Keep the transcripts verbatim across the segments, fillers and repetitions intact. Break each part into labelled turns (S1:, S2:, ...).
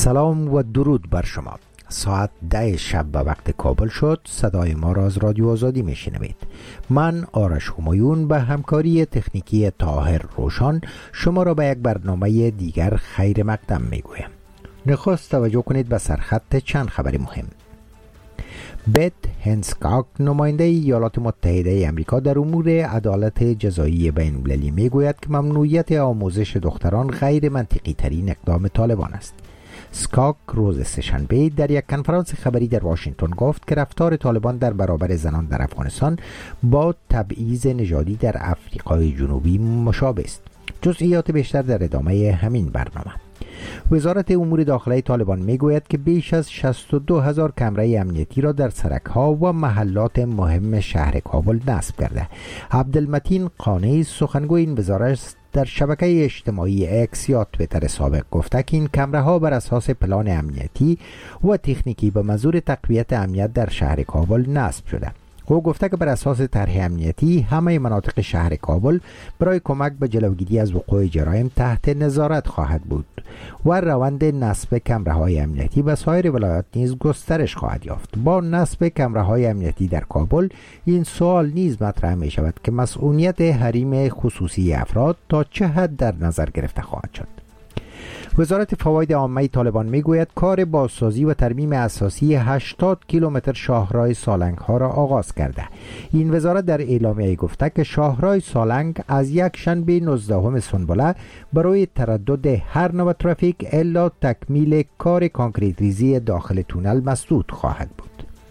S1: سلام و درود بر شما. ساعت ده شب به وقت کابل شد. صدای ما را از رادیو آزادی میشنوید. من آرش همایون به همکاری تکنیکی طاهر روشان شما را به یک برنامه دیگر خیر مقدم میگویم. نخست توجه کنید به سرخط چند خبر مهم. بت هنسکاک نماینده ایالات متحده آمریکا در امور عدالت جزایی بین المللی میگوید که ممنوعیت آموزش دختران غیر منطقی ترین اقدام طالبان است. سکاک روز سه‌شنبه در یک کنفرانس خبری در واشنگتن گفت که رفتار طالبان در برابر زنان در افغانستان با تبعیض نژادی در آفریقای جنوبی مشابه است. جزئیات بیشتر در ادامه همین برنامه. وزارت امور داخلی طالبان میگوید که بیش از شصت و دو هزار کمره امنیتی را در سرک‌ها و محلات مهم شهر کابل نصب کرده. عبدالمتین قانعی سخنگوی این وزارت در شبکه اجتماعی اکس یا توییتر سابق گفته که این کمره ها بر اساس پلان امنیتی و تکنیکی به منظور تقویت امنیت در شهر کابل نصب شده. او گفته که بر اساس طرح امنیتی همه مناطق شهر کابل برای کمک به جلوگیری از وقوع جرایم تحت نظارت خواهد بود و روند نصب کمره‌های امنیتی به سایر ولایات نیز گسترش خواهد یافت. با نصب کمره‌های امنیتی در کابل این سوال نیز مطرح می شود که مسئولیت حریم خصوصی افراد تا چه حد در نظر گرفته خواهد شد. وزارت فواید عامه طالبان میگوید کار بازسازی و ترمیم اساسی هشتاد کیلومتر شاهراه سالنگ ها را آغاز کرده. این وزارت در اعلامیه گفته که شاهراه سالنگ از یک شنبه نوزدهم سنبله برای تردد هر نوع ترافیک الا تکمیل کار کانکریت ریزی داخل تونل مسدود خواهد بود.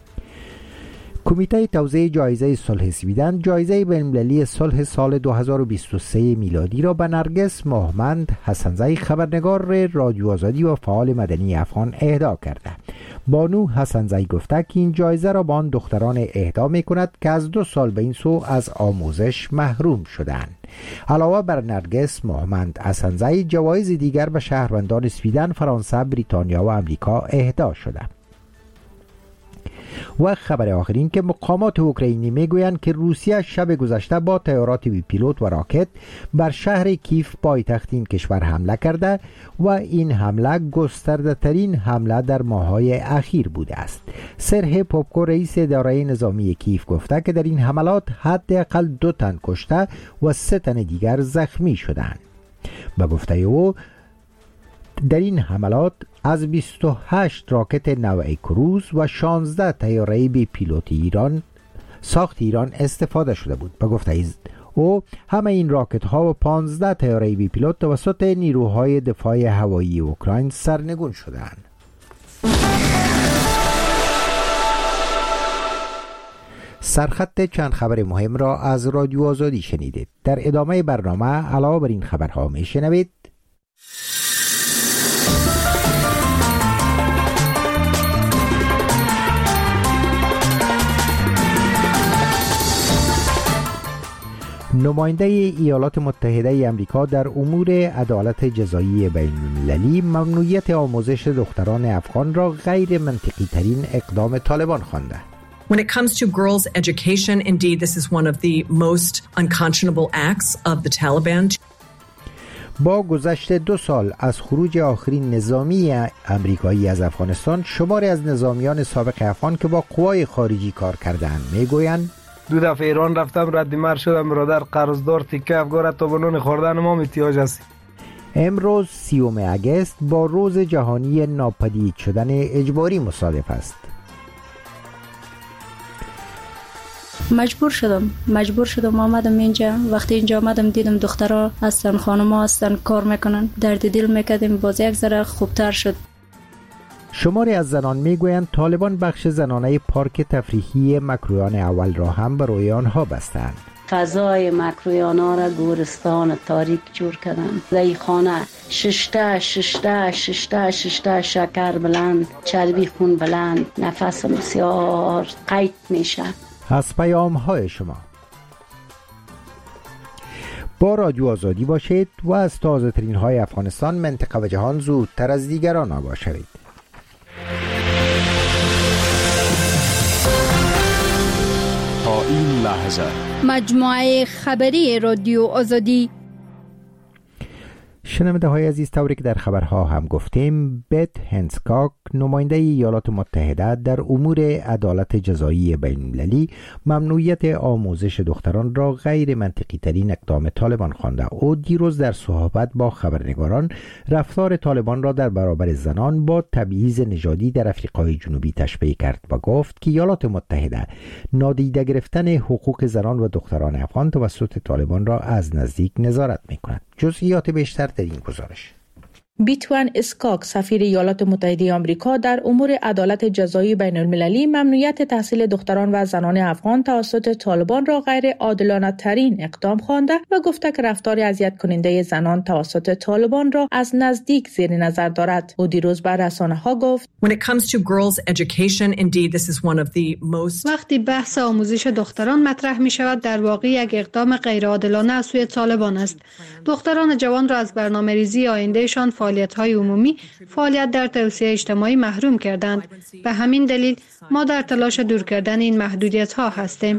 S1: کمیته توزیع جایزه صلح سویدن جایزه بین‌المللی صلح سال دو هزار و بیست و سه میلادی را به نرگس مهمند حسنزی خبرنگار رادیو آزادی و فعال مدنی افغان اهدا کرده. بانو حسنزی گفته که این جایزه را به آن دختران اهدا می کند که از دو سال به این سو از آموزش محروم شدند. علاوه بر نرگس مهمند حسنزی جوایز دیگر به شهروندان سویدن، فرانسه، بریتانیا و امریکا اهدا شده. و خبر آخرین که مقامات اوکراینی میگویند که روسیه شب گذشته با طیارات بی پیلوت و راکت بر شهر کیف پایتخت این کشور حمله کرده و این حمله گسترده ترین حمله در ماه‌های اخیر بوده است. سرهی پوپکو رئیس اداره نظامی کیف گفته که در این حملات حداقل دو تن کشته و سه تن دیگر زخمی شدند. به گفته او در این حملات از بیست و هشت راکت نوع کروز و شانزده طیاره بی پیلوت ایران ساخت ایران استفاده شده بود. به گفته او همه این راکت ها و پانزده طیاره بی پیلوت توسط نیروهای دفاع هوایی اوکراین سرنگون شدند. سرخط چند خبر مهم را از رادیو آزادی شنیدید. در ادامه برنامه علاوه بر این خبرها میشنوید: نماینده ایالات متحده آمریکا در امور عدالت جزایی بین المللی ممنوعیت آموزش دختران افغان را غیر منطقی ترین اقدام طالبان خوانده.
S2: When it comes to girls' education, indeed, this is one of the most unconscionable acts of the Taliban.
S1: با گذشت دو سال از خروج آخرین نظامی امریکایی از افغانستان، شماری از نظامیان سابق افغان که با قوای خارجی کار کردند میگویند
S3: دو دفعه ایران رفتم، رد مرد شدم، برادر قرضدار تیکه افگار تا بنون خوردن ما احتیاج است.
S1: امروز سیوم اگست با روز جهانی ناپدید شدن اجباری مصادف است.
S4: مجبور شدم مجبور شدم آمدم اینجا. وقتی اینجا آمدم دیدم دخترها هستن، خانم‌ها هستن، کار میکنن، درد دل میکردیم. باز یک ذره خوبتر شد.
S1: شماری از زنان میگویند طالبان بخش زنانه پارک تفریحی مکرویان اول را هم برای آنها بستند.
S5: فضای مکرویان ها را گورستان تاریک جور کردند. در خانه ششته ششته ششته ششته شکر بلند، چربی خون بلند، نفس بسیار قید میشه.
S1: از پیام های شما با رادیو آزادی باشید و از تازه ترین های افغانستان، منطقه و جهان زودتر از دیگران آگاه شوید.
S6: تا این لحظه
S7: مجموعه خبری رادیو آزادی.
S1: شنونده های عزیز، طوری که در خبرها هم گفتیم، بت هنسکاک نماینده ایالات متحده در امور عدالت جزایی بین المللی ممنوعیت آموزش دختران را غیر منطقی ترین اقدام طالبان خوانده. او دیروز در صحبت با خبرنگاران رفتار طالبان را در برابر زنان با تبعیض نژادی در آفریقای جنوبی تشبیه کرد و گفت که ایالات متحده نادیده گرفتن حقوق زنان و دختران افغان توسط طالبان را از نزدیک نظارت می‌کند. جزئیات بیشتر در این گزارش.
S7: بیتوان اسکاک سفیر ایالات متحده آمریکا در امور عدالت جزایی بین المللی ممنوعیت تحصیل دختران و زنان افغان توسط طالبان را غیر عادلانه ترین اقدام خوانده و گفته که رفتار اذیت کننده زنان توسط طالبان را از نزدیک زیر نظر دارد. او دیروز بر رسانه‌ها گفت
S2: When it comes to girls' education, indeed this is one of the most
S8: وقتی بحث آموزش دختران مطرح می شود، در واقع یک اقدام غیر عادلانه از سوی طالبان است. دختران جوان را از برنامه‌ریزی آیندهشان، فعالیت‌های عمومی، فعالیت در توسعه اجتماعی محروم کردند. به همین دلیل ما در تلاش دور کردن این محدودیت‌ها هستیم.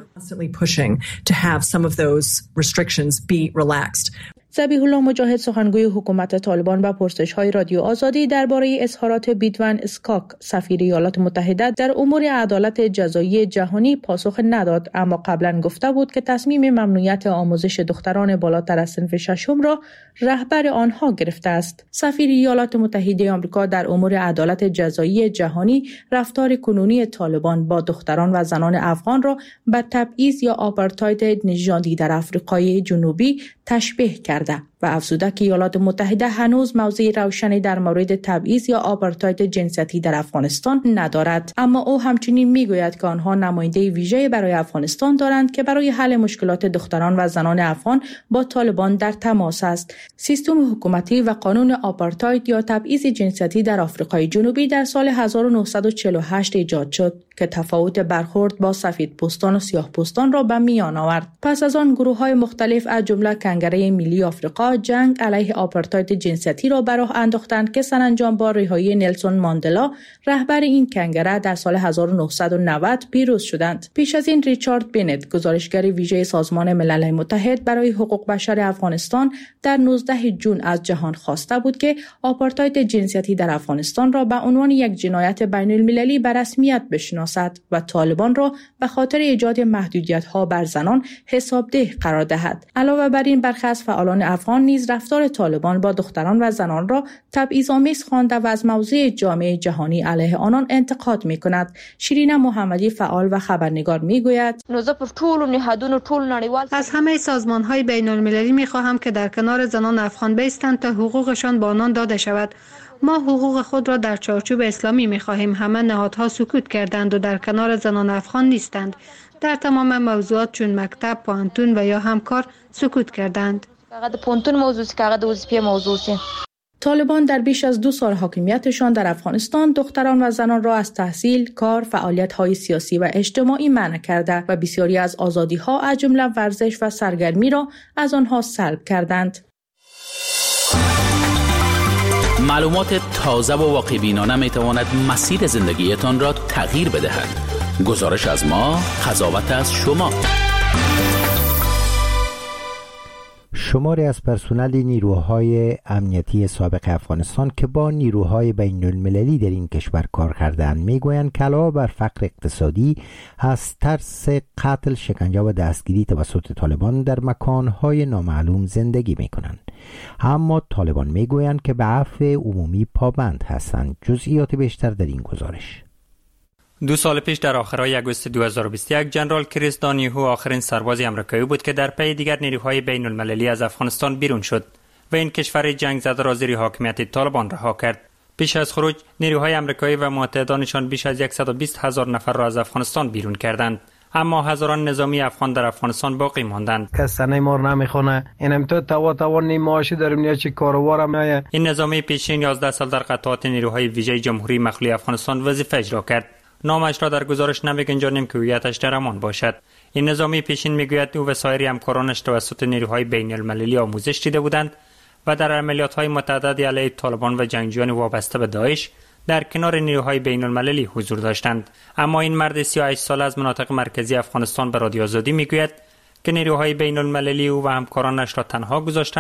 S7: ذبیح الله مجاهد سخنگوی حکومت طالبان با پرسش‌های رادیو آزادی درباره اظهارات بیتوان اسکاک سفیر ایالات متحده در امور عدالت جزایی جهانی پاسخ نداد، اما قبلا گفته بود که تصمیم ممنوعیت آموزش دختران بالاتر از صنف ششم را رهبر آنها گرفته است. سفیر ایالات متحده آمریکا در امور عدالت جزایی جهانی رفتار کنونی طالبان با دختران و زنان افغان را به تبعیض یا آپارتاید نژادی در آفریقای جنوبی تشبیه کرد و افزوده که ایالات متحده هنوز موضع روشنی در مورد تبعیض یا آپارتاید جنسیتی در افغانستان ندارد. اما او همچنین میگوید که آنها نماینده ویژه برای افغانستان دارند که برای حل مشکلات دختران و زنان افغان با طالبان در تماس است. سیستم حکومتی و قانون آپارتاید یا تبعیض جنسیتی در آفریقای جنوبی در سال هزار و نهصد و چهل و هشت ایجاد شد که تفاوت برخورد با سفیدپوستان و سیاه‌پوستان را به میان آورد. پس از آن گروه‌های مختلف از جمله کنگره ملی آفریقا جنگ علیه آپارتاید جنسیتی را به راه انداختند که سرانجام با رهایی نلسون ماندلا رهبر این کنگره در سال هزار و نهصد و نود پیروز شدند. پیش از این ریچارد بنت گزارشگر ویژه سازمان ملل متحد برای حقوق بشر افغانستان در نوزدهم ژوئن از جهان خواسته بود که آپارتاید جنسیتی در افغانستان را به عنوان یک جنایت بین المللی به رسمیت بشناسد و طالبان را به خاطر ایجاد محدودیت‌ها بر زنان حسابده قرار دهد. علاوه بر این برخی از فعالان افغان نیز رفتار طالبان با دختران و زنان را تبعیض‌آمیز خوانده و از موضع جامعه جهانی علیه آنان انتقاد می‌کند. شیرین محمدی فعال و خبرنگار می‌گوید
S8: از همه سازمان‌های بین‌المللی می‌خواهم که در کنار زنان افغان بایستند تا حقوقشان به آنان داده شود. ما حقوق خود را در چارچوب اسلامی می‌خواهیم. همه نهادها سکوت کردند و در کنار زنان افغان نیستند. در تمام موضوعات چون مکتب، پانتون و یا همکار سکوت کردند.
S7: طالبان در بیش از دو سال حاکمیتشان در افغانستان دختران و زنان را از تحصیل، کار، فعالیت‌های سیاسی و اجتماعی منع کرده و بسیاری از آزادی‌ها از جمله ورزش و سرگرمی را از آنها سلب کردند.
S9: معلومات تازه و واقع‌بینانه می‌تواند مسیر زندگیتان را تغییر بدهد. گزارش از ما، قضاوت از شما.
S1: شماری از پرسنل نیروهای امنیتی سابق افغانستان که با نیروهای بین المللی در این کشور کار کردند میگویند که علاوه بر فقر اقتصادی از ترس قتل، شکنجه و دستگیری توسط طالبان در مکانهای نامعلوم زندگی میکنند. اما طالبان میگویند که به عفو عمومی پابند هستند. جزئیات بیشتر در این گزارش.
S10: دو سال پیش در آخرای آگوست دو هزار و بیست و یک جنرال کریس دانیهو آخرین سرباز آمریکایی بود که در پی دیگر نیروهای بین المللی از افغانستان بیرون شد و این کشور جنگ زده را زیر حاکمیت طالبان رها کرد. پیش از خروج نیروهای آمریکایی و متحدانشان بیش از صد و بیست هزار نفر را از افغانستان بیرون کردند، اما هزاران نظامی افغان در افغانستان باقی ماندند.
S3: کسانه ما نمیخونه. اینم تو توا توا نیم معاشی داریم نیا چی کاروار میای.
S10: این نظامی پیشین یازده سال در قطعات نیروهای ویژه جمهوری مخلوع افغانستان وظیفه اجرا کرد. نامش را در گزارش نمیگنجانیم که هویتش در امان باشد. این نظامی پیشین میگوید او و سایر همکارانش توسط نیروهای بین المللی آموزش دیده بودند و در عملیات‌های متعددی علیه طالبان و جنگجویان وابسته به داعش در کنار نیروهای بین المللی حضور داشتند. اما این مرد سی و هشت ساله از مناطق مرکزی افغانستان به رادیو آزادی میگوید که نیروهای بین المللی او و همکارانش را تنها گذاشتند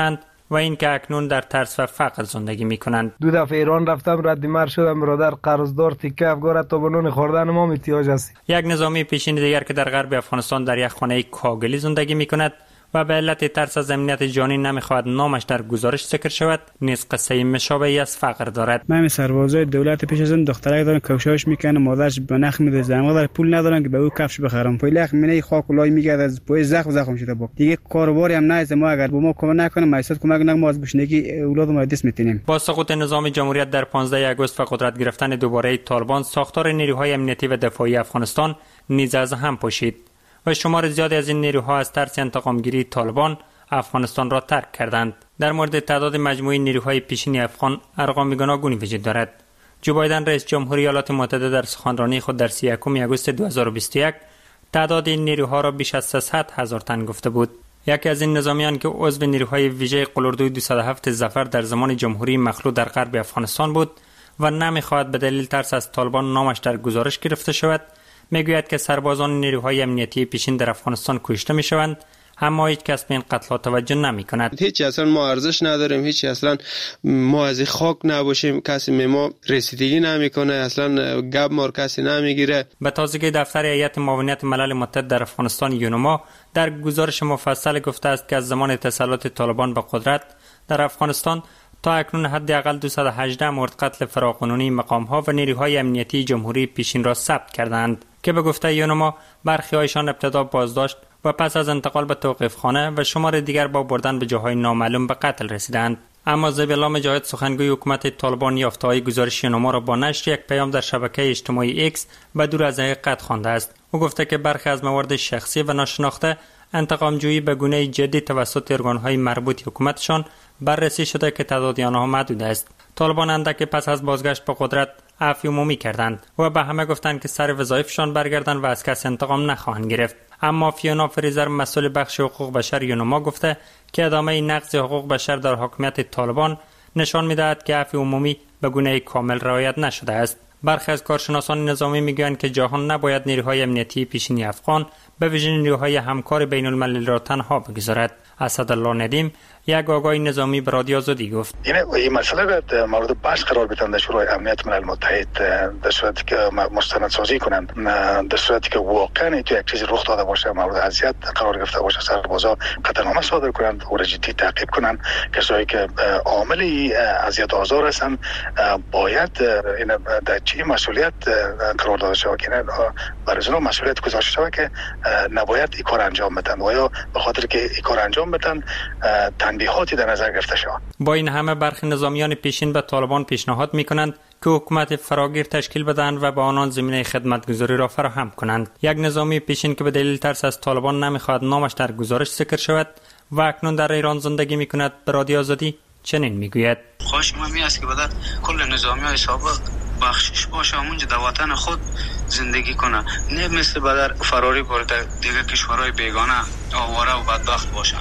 S10: و اینکه اکنون در ترس و فقر زندگی میکنند.
S3: دو دفعه ایران رفتم، رد مرد شدم برادر، قرضدار تیکه افگار تا به نون خوردن ما احتیاج است.
S10: یک نظامی پیشین دیگر که در غرب افغانستان در یک خانه کاغلی زندگی میکند و به علت ترس از امنیت جانی نمیخواهد نامش در گزارش ذکر شود، نیز قصه مشابهی از فقر دارد.
S11: من سربازای دولت پیش از این دخترک دارن کفشاش میکنه، مادرش به نخ میده، زنگ پول ندارن که به او کفش بخرم، پول لخ مینه خاک لای میگرد، از پای زخم زخم شده با دیگه کاروباری هم نه. ما اگر به ما کمک نکنه مایسات کمک نکنه ما از بشنگی اولاد ما دست میتونیم.
S10: با سقوط نظام جمهوریت در پانزده آگوست و قدرت گرفتن دوباره طالبان، ساختار نیروهای امنیتی و دفاعی افغانستان نیز از هم پاشید و شمار زیادی از این نیروها از ترس انتقامگیری طالبان افغانستان را ترک کردند. در مورد تعداد مجموعی نیروهای پیشینی افغان ارقام گوناگونی وجود دارد. جو بایدن رئیس جمهوری ایالات متحده در سخنرانی خود در سی و یکم آگوست دو هزار و بیست و یک تعداد این نیروها را بیش از سیصد هزار تن گفته بود. یکی از این نظامیان که عضو نیروهای ویژه قلوردوی دویست و هفت ظفر در زمان جمهوری مخلوع در غرب افغانستان بود و نمیخواهد به دلیل ترس از طالبان نامش در گزارش گرفته شود، میگوید که سربازان نیروهای امنیتی پیشین در افغانستان کشته میشوند، اما هیچ کس به این قتل توجه نمی کند.
S12: هیچ اصلا ما ارزش نداریم، هیچ اصلا ما از خاک نباشیم، کسی به ما رسیدگی نمیکنه، اصلا گپ ما کسی نمیگیره.
S10: به تازگی دفتر هیئت معاونت ملل متحد در افغانستان یونما در گزارش مفصل گفته است که از زمان تسلط طالبان به قدرت در افغانستان تا اکنون حداقل دویست و هجده مورد قتل فراقانونی مقام‌ها و نیروهای امنیتی جمهوری پیشین را ثبت کردند که به گفته یونما برخی هایشان ابتدا بازداشت و پس از انتقال به توقیفخانه و شمار دیگر با بردن به جاهای نامعلوم به قتل رسیدند. اما ذبیح‌الله مجاهد سخنگوی حکومت طالبان یافته‌های گزارش یونما را با نشر یک پیام در شبکه اجتماعی ایکس به دور از حقیقت خوانده است. او گفته که برخی از موارد شخصی و ناشناخته انتقام‌جویی به گونه جدی توسط ارگان‌های مربوط حکومتشان بررسی شده که تعداد آنها محدود است. طالبان اندک پس از بازگشت به قدرت عفو عمومی کردند و به همه گفتند که سر وظایفشان برگردند و از کسی انتقام نخواهند گرفت. اما فیونا فریزر مسئول بخش حقوق بشر یونما گفته که ادامه نقض حقوق بشر در حاکمیت طالبان نشان می‌دهد که عفو عمومی به گونه کامل رعایت نشده است. برخی از کارشناسان نظامی میگویند که جهان نباید نیروهای امنیتی پیشینی افغان به ویژه نیروهای همکار بین المللی را تنها بگذارد. اسدالله ندیم یک آگاهی نظامی به رادیو آزادی گفت
S13: این مسئله را مورد بحث قرار بدن در شورای امنیت ملل متحد در صورتی که مستندسازی کنند، در صورتی که واقعا تو یک چیز رخ داده باشه، مورد اذیت قرار گرفته باشه، سربازا قطعنامه صادر کنند و جدی تعقیب کنند. کسایی که عامل اذیت آزار هستند باید این در چی مسئولیت قرار داده شود که برای اونها مسئولیت گذاشته شود که نباید این کار انجام بدن و یا به خاطر که این کار انجام بدن تنبیهاتی در نظر گرفته شود.
S10: با این همه برخی نظامیان پیشین به طالبان پیشنهاد می‌کنند که حکومت فراگیر تشکیل بدهند و به آنان زمینه خدمتگزاری را فراهم کنند. یک نظامی پیشین که به دلیل ترس از طالبان نمی‌خواهد نامش در گزارش ذکر شود و اکنون در ایران زندگی می‌کند به رادیو آزادی چنین می‌گوید:
S14: خواهش من است که بدر کل نظامی‌های سابق بخشش باشه، همونجا در وطن خود زندگی کنه، نه مثل بدر فراری برده دیگه کشورهای بیگانه آواره و بدبخت باشه.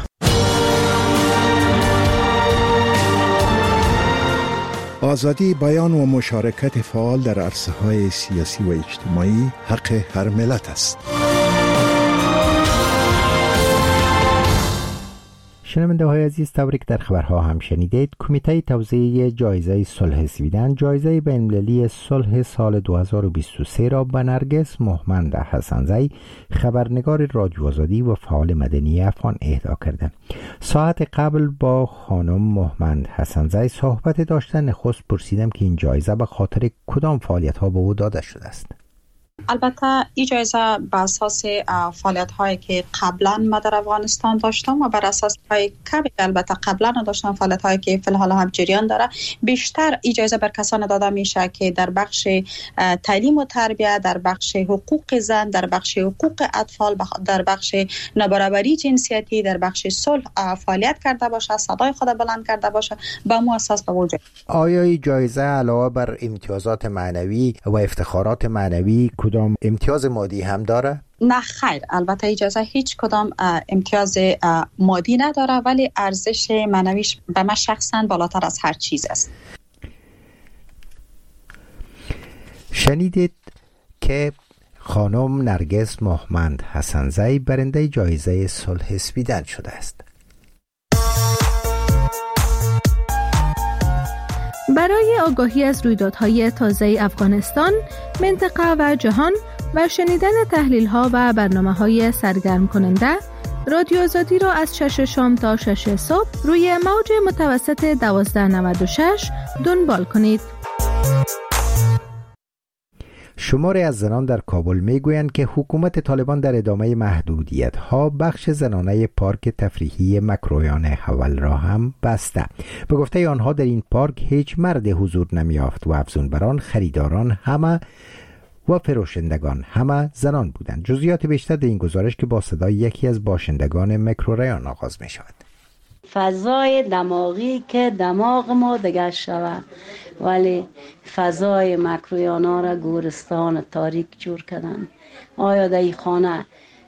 S15: آزادی بیان و مشارکت فعال در عرصه‌های سیاسی و اجتماعی حق هر ملت است.
S1: شنونده های عزیز، طوری که در خبرها هم شنیدید، کمیته توزیع جایزه صلح سویدن جایزه بین‌المللی صلح سال دو هزار و بیست و سه را به نرگس مهمند حسن‌زی، خبرنگار رادیو آزادی و فعال مدنی افغان اهدا کرده. ساعت قبل با خانم مهمند حسن‌زی صحبت داشتن، نخست پرسیدم که این جایزه به خاطر کدام فعالیت‌ها به او داده شده است.
S16: البته این جایزه بر اساس فعالیت هایی که قبلا ما در افغانستان داشتم و بر اساس های کمی البته قبلا داشتم فعالیت هایی که فی الحال هم جریان داره، بیشتر این جایزه بر کسان داده میشه که در بخش تعلیم و تربیت، در بخش حقوق زن، در بخش حقوق اطفال، در بخش نابرابری جنسیتی، در بخش صلح فعالیت کرده باشه، صدای خود بلند کرده باشه. به مو اساس به وجود
S1: آیا این جایزه علاوه بر امتیازات معنوی و افتخارات معنوی کدام امتیاز مادی هم داره؟
S16: نه خیر، البته اجازه هیچ کدام امتیاز مادی نداره، ولی ارزش معنویش به من شخصا بالاتر از هر چیز است.
S1: شنیدید که خانم نرگس مهمند حسن‌زی برنده جایزه صلح سویدن شده است.
S7: برای آگاهی از رویدادهای تازه افغانستان، منطقه و جهان و شنیدن تحلیل‌ها و برنامه‌های سرگرم کننده، رادیو آزادی را از شش شام تا شش صبح روی موج متوسط دوازده نود و شش دنبال کنید.
S1: شماری از زنان در کابل میگویند که حکومت طالبان در ادامه محدودیت‌ها بخش زنانه پارک تفریحی مکرویان حول را هم بسته. به گفته آنها در این پارک هیچ مرد حضور نمی‌یافت و افزونبران، خریداران همه و فروشندگان همه زنان بودند. جزئیات بیشتر در این گزارش که با صدای یکی از باشندگان مکروریان آغاز می شود.
S5: فضای دماغی که دماغ ما دیگه شود، ولی فضای مکرویانا را گورستان تاریک جور کردن. آیا در این خانه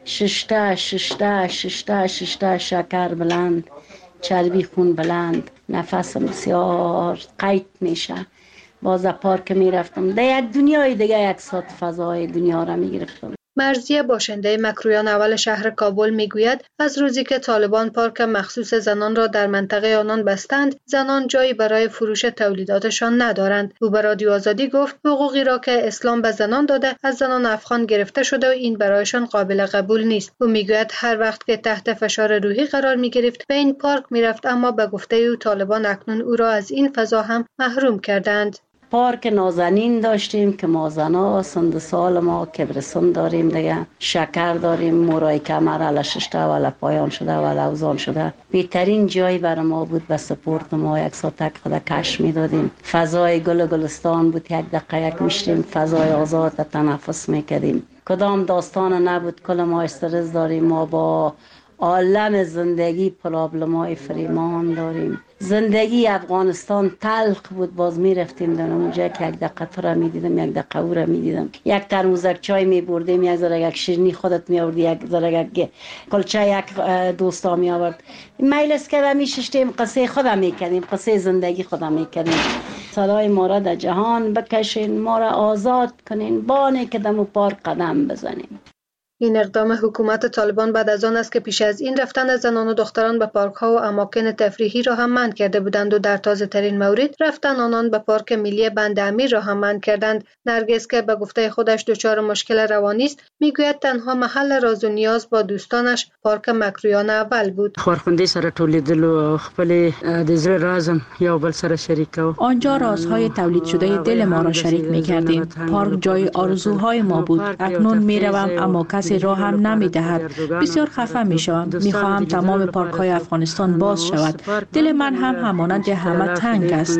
S5: ششته ششته ششته ششته شکر بلند، چربی خون بلند، نفس بسیار قید میشه. باز پارک میرفتم در یک دنیای دیگه، یک ساعت فضای دنیا را میگرفتم.
S8: مرضیه باشنده مکرویان اول شهر کابل میگوید از روزی که طالبان پارک مخصوص زنان را در منطقه آنان بستند، زنان جایی برای فروش تولیداتشان ندارند. او به رادیو آزادی گفت حقوقی را که اسلام به زنان داده از زنان افغان گرفته شده و این برایشان قابل قبول نیست. او میگوید هر وقت که تحت فشار روحی قرار میگرفت به این پارک میرفت، اما به گفته او طالبان اکنون او را از این فضا هم محروم کردند.
S5: پارک نازنین داشتیم که ما زنا سند سال ما کبرسون داریم دیگه، شکر داریم، مورای کمر علا ششته ولا پایان شده ولا اوزان شده. بهترین جایی برای ما بود. به سپورت ما یک ساعت خدا کش میدادیم. فضای گل گلستان بود، یک دقیقه یک میشتیم، فضای آزاد تنفس میکردیم. کدام داستان نبود. کل ما استرس داریم. ما با عالم زندگی پرابلمای فریمان داریم. زندگی افغانستان تلخ بود. باز می رفتیم در اونجا که یک دقیقه تو را می دیدم، یک دقیقه او را می دیدم. یک ترموزک چای می بردیم، یک ذره یک شیرینی خودت می آوردی، یک ذره یک کلچه یک دوستا می آورد. میل است که می ششتیم، قصه خودم می کردیم، قصه زندگی خودم می کردیم. صدای ما را در جهان بکشین، ما را آزاد کنین، بانه که دم و پارک قدم بزنیم.
S8: این اقدام حکومت طالبان بعد از آن است که پیش از این رفتن زنان و دختران به پارک ها و اماکن تفریحی را هم منع کرده بودند و در تازه ترین مورد رفتن آنان به پارک ملی بند امیر را هم منع کردند. نرگس که به گفته خودش دچار مشکل روانی است میگوید تنها محل راز و نیاز با دوستانش پارک مکرویان اول بود.
S17: خورخنده سره تولیدل و خپل د زړه رازم یو بل سره شریکو.
S7: آنجا رازهای تولید شده دل ما را شریک می‌کردیم. پارک جای آرزوهای ما بود. اکنون میروم اما کسی راه هم نمی‌دهد. بسیار خفه می‌شوم. می‌خواهم تمام پارک‌های افغانستان باز شود. دل من هم همانند همه تنگ است.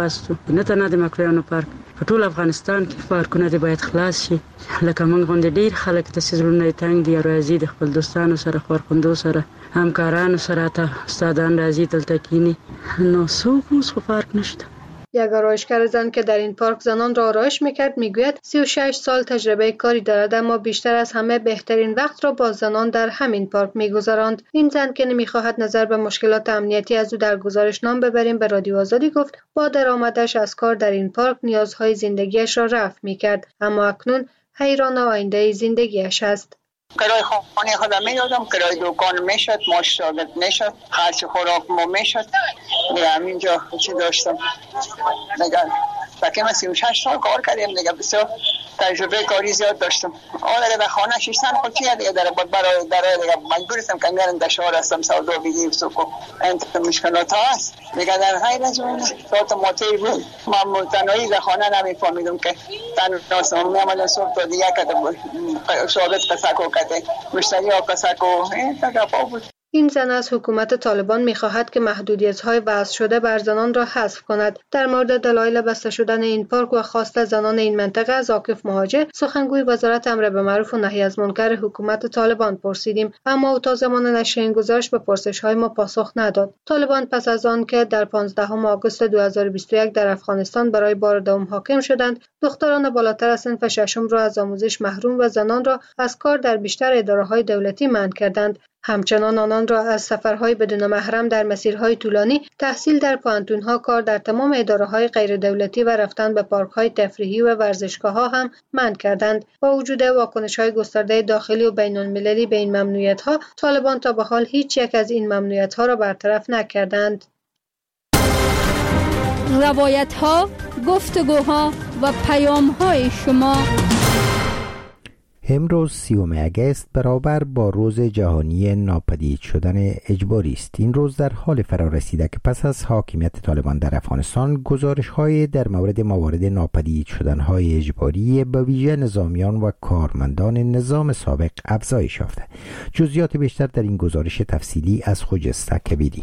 S17: نه تنها د مکرویانو پارک په ټول افغانستان کې پارکونه دې باید خلاص شي. لکه موږ غوندې ډیر خلک ته زړونه تنګ دي، راځي د خپل دوستانو سره، خورخوندو سره، همکارانو سره، ته استادان راځي دلته کینی. نو څوک اوس خو پارک نشته.
S8: یک آرایشگر زن که در این پارک زنان را آرایش میکرد میگوید سی و شش سال تجربه کاری دارد، اما بیشتر از همه بهترین وقت را با زنان در همین پارک میگذراند. این زن که نمیخواهد نظر به مشکلات امنیتی از او در گزارش نام ببریم به رادیو آزادی گفت با درآمدش از کار در این پارک نیازهای زندگیش را رفع میکرد، اما اکنون حیران آینده زندگیش است.
S18: کرای خانه خودم میدادم، کرای دکان میشد، ماش ثابت میشد، خرج خوراک ما میشد. همینجا چی داشتم دیگه، تقریبا سی و شش سال کار کردیم دیگه، بسیار تجربه کاری زیاد داشتم. حالا در خانه شیشتن خود چیه دیگه، در برای برای دیگه مجبور هستم که میرم در شهر هستم سودا بگیرم سوکو انت مشکلات هست دیگه. در غیر از اون صوت موتور بود، من متنایی در خانه نمیفهمیدم که تن ناسم میامدم صبح تا دیگه که ثابت قسکو کده مشتری ها قسکو این تقفا بود.
S8: این زن از حکومت طالبان می‌خواهد که محدودیت‌های وضع شده بر زنان را حذف کند. در مورد دلایل بسته شدن این پارک و خواست زنان این منطقه از عاکف مهاجر، سخنگوی وزارت امر به معروف و نهی از منکر حکومت طالبان پرسیدیم، اما او تا زمان نشر این گزارش به پرسش‌های ما پاسخ نداد. طالبان پس از آن که در پانزدهم آگوست دو هزار و بیست و یک در افغانستان برای بار دوم حاکم شدند، دختران بالاتر از صنف ششم را از آموزش محروم و زنان را از کار در بیشتر اداره‌های دولتی منع کردند. همچنان آنان را از سفرهای بدون محرم در مسیرهای طولانی، تحصیل در پوهنتون‌ها، کار در تمام اداره‌های غیر دولتی و رفتن به پارک‌های تفریحی و ورزشگاه‌ها هم منع کردند. با وجود واکنش‌های گسترده داخلی و بین‌المللی به این ممنوعیت‌ها، طالبان تا به حال هیچ یک از این ممنوعیت‌ها را برطرف نکردند.
S19: روایت ها، گفتگوها و پیام های شما.
S1: امروز سیوم اگست برابر با روز جهانی ناپدید شدن اجباری است. این روز در حال فرا رسیده که پس از حاکمیت طالبان در افغانستان گزارش‌های در مورد موارد ناپدید شدن‌های اجباری به ویژه نظامیان و کارمندان نظام سابق افزایش یافته. جزئیات بیشتر در این گزارش تفصیلی از خجسته کبیری.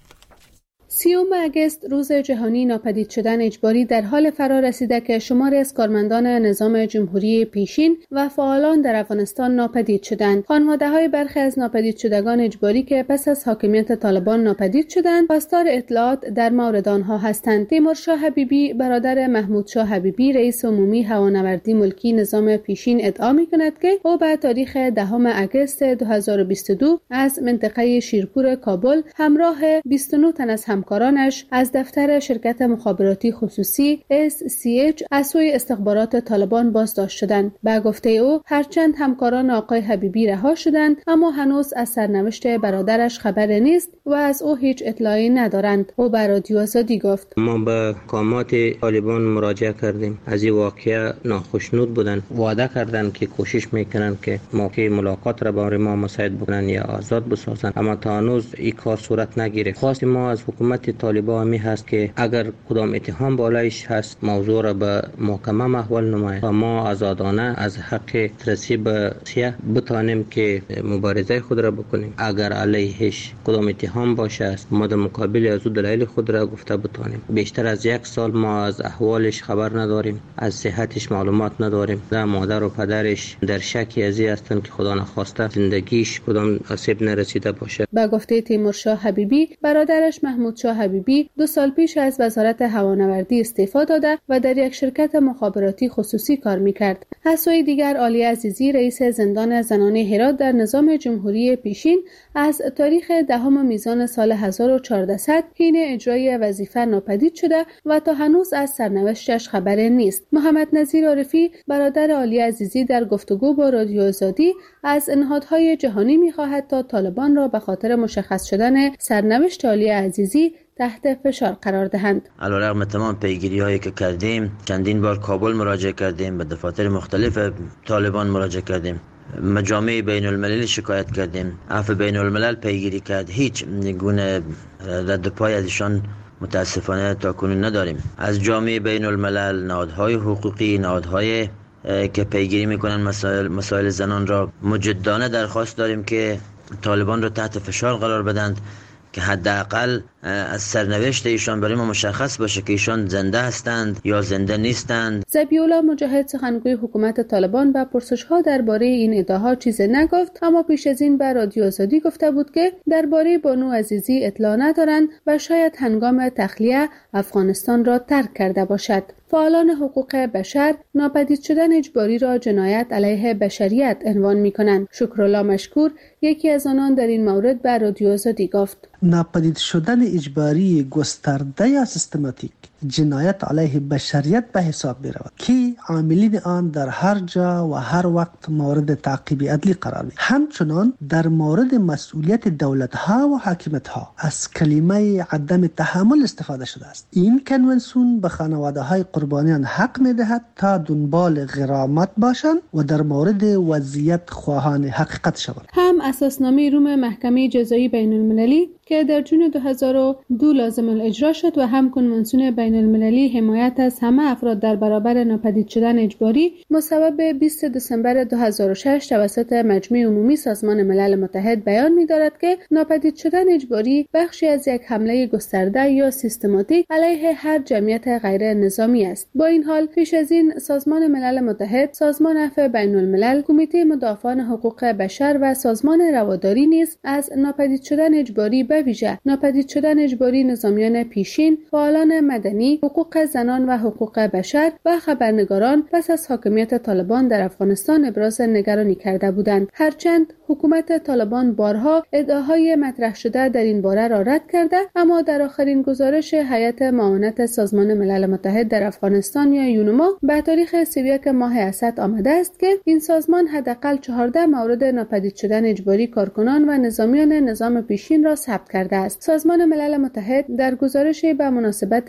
S8: سیوم اگست روز جهانی ناپدید شدن اجباری در حال فرا رسیده که شماری از کارمندان نظام جمهوری پیشین و فعالان در افغانستان ناپدید شدند. خانواده‌های برخی از ناپدید شدگان اجباری که پس از حاکمیت طالبان ناپدید شدند، خواستار اطلاعات در مورد آنها هستند. تیمورشاه حبیبی برادر محمود شاه حبیبی رئیس عمومی هوانوردی ملکی نظام پیشین ادعا می‌کند که او به تاریخ دهم اگست دو هزار و بیست و دو از منطقه شیرپور کابل همراه بیست و نه تن از همکارانش از دفتر شرکت مخابراتی خصوصی اس سی اچ از سوی استخبارات طالبان بازداشت شدند. به گفته او هرچند همکاران آقای حبیبی رها شدند، اما هنوز از سرنوشت برادرش خبری نیست و از او هیچ اطلاعی ندارند. او به رادیو آزادی گفت:
S20: ما به مقامات طالبان مراجعه کردیم. از این واقعه ناخشنود بودن. وعده کردند که کوشش میکنن که موقع ملاقات را با ما مساعد بکنن یا آزاد بسازن، اما تا هنوز این کار صورت نگیره. خواست ما از حکومت طالبان می هست که اگر کدام اتهام بالایش هست موضوع را به محکمه محول نماید و ما آزادانه از حق دسترسی به سیاه بتانیم که مبارزه خود را بکنیم. اگر علیهش کدام اتهام باشه است ما در مقابل از او دلایل خود را گفته بتانیم. بیشتر از یک سال ما از احوالش خبر نداریم، از صحتش معلومات نداریم. در مادر و پدرش در شکی از این هستند که خدا نخواسته زندگیش کدام آسیب نرسیده باشه.
S8: با گفته تیمورشاه حبیبی، برادرش محمود شاه حبیبی دو سال پیش از وزارت هوانوردی استعفا داده و در یک شرکت مخابراتی خصوصی کار میکرد. از سوی دیگر عالیه عزیزی رئیس زندان زنانه هرات در نظام جمهوری پیشین از تاریخ دهم میزان سال هزار و چهارصد حین اجرای وظیفه ناپدید شده و تا هنوز از سرنوشتش خبری نیست. محمد نظیر عارفی برادر عالیه عزیزی در گفتگو با رادیو آزادی از نهادهای جهانی میخواهد تا طالبان را به خاطر مشخص شدن سرنوشت عالیه عزیزی تحت فشار قرار دهند.
S21: علیرغم تمام پیگیری هایی که کردیم، چندین بار کابل مراجعه کردیم، به دفاتر مختلف طالبان مراجعه کردیم، مجامع بین المللی شکایت کردیم، عفو بین الملل پیگیری کرد، هیچ گونه رد پای ازشان متاسفانه تا کنون نداریم. از جامعه بین الملل، نهادهای حقوقی، نهادهای که پیگیری میکنن مسائل مسائل زنان را مجدانه درخواست داریم که طالبان را تحت فشار قرار بدند که حداقل از سرنوشت ایشان برای ما مشخص باشه که ایشان زنده هستند یا زنده نیستند.
S8: ذبیح‌الله مجاهد سخنگوی حکومت طالبان و پرسش‌ها درباره این ادعاها چیزی نگفت، اما پیش از این به رادیو آزادی گفته بود که درباره بانو عزیزی اطلاع ندارند و شاید هنگام تخلیه افغانستان را ترک کرده باشد. فعالان حقوق بشر ناپدید شدن اجباری را جنایت علیه بشریت عنوان می‌کنند. شکرالله مشکور یکی از آنان در این مورد به رادیو آزادی گفت:
S22: ناپدید شدن اجباری گسترده یا سیستماتیک جنایت علیه بشریت به حساب می رود که عاملین آن در هر جا و هر وقت مورد تعقیب عدلی قرار می. همچنان در مورد مسئولیت دولت ها و حاکمیت ها از کلمه عدم تحمل استفاده شده است. این کنونسیون به خانواده های قربانیان حق می دهد تا دنبال غرامت باشند و در مورد وضعیت خواهان حقیقت شوند.
S8: هم اساسنامه روم محکمه جزایی بین المللی که در جون دو هزار و دو لازم الاجرا شد و هم کنوانسیون بین المللی حمایت از همه افراد در برابر ناپدید شدن اجباری مصوب بیست دسامبر دو هزار و شش توسط مجمع عمومی سازمان ملل متحد بیان می‌دارد که ناپدید شدن اجباری بخشی از یک حمله گسترده یا سیستماتیک علیه هر جمعیت غیر نظامی است. با این حال پیش از این سازمان ملل متحد، سازمان عفو بین الملل، کمیته مدافعان حقوق بشر و سازمان رواداری نیز از ناپدید شدن اجباری به ویژه ناپدید شدن اجباری نظامیان پیشین، فعالان مدنی، حقوق زنان و حقوق بشر و خبرنگاران پس از حاکمیت طالبان در افغانستان ابراز نگرانی کرده بودند. هرچند حکومت طالبان بارها ادعاهای مطرح شده در این باره را رد کرده، اما در آخرین گزارش هیئت معاونت سازمان ملل متحد در افغانستان یا یونما به تاریخ سی و یک ماه اسد آمده است که این سازمان حداقل چهارده مورد ناپدید شدن اجباری کارکنان و نظامیان نظام پیشین را ثبت کرده است. سازمان ملل متحد در گزارشی به مناسبت روز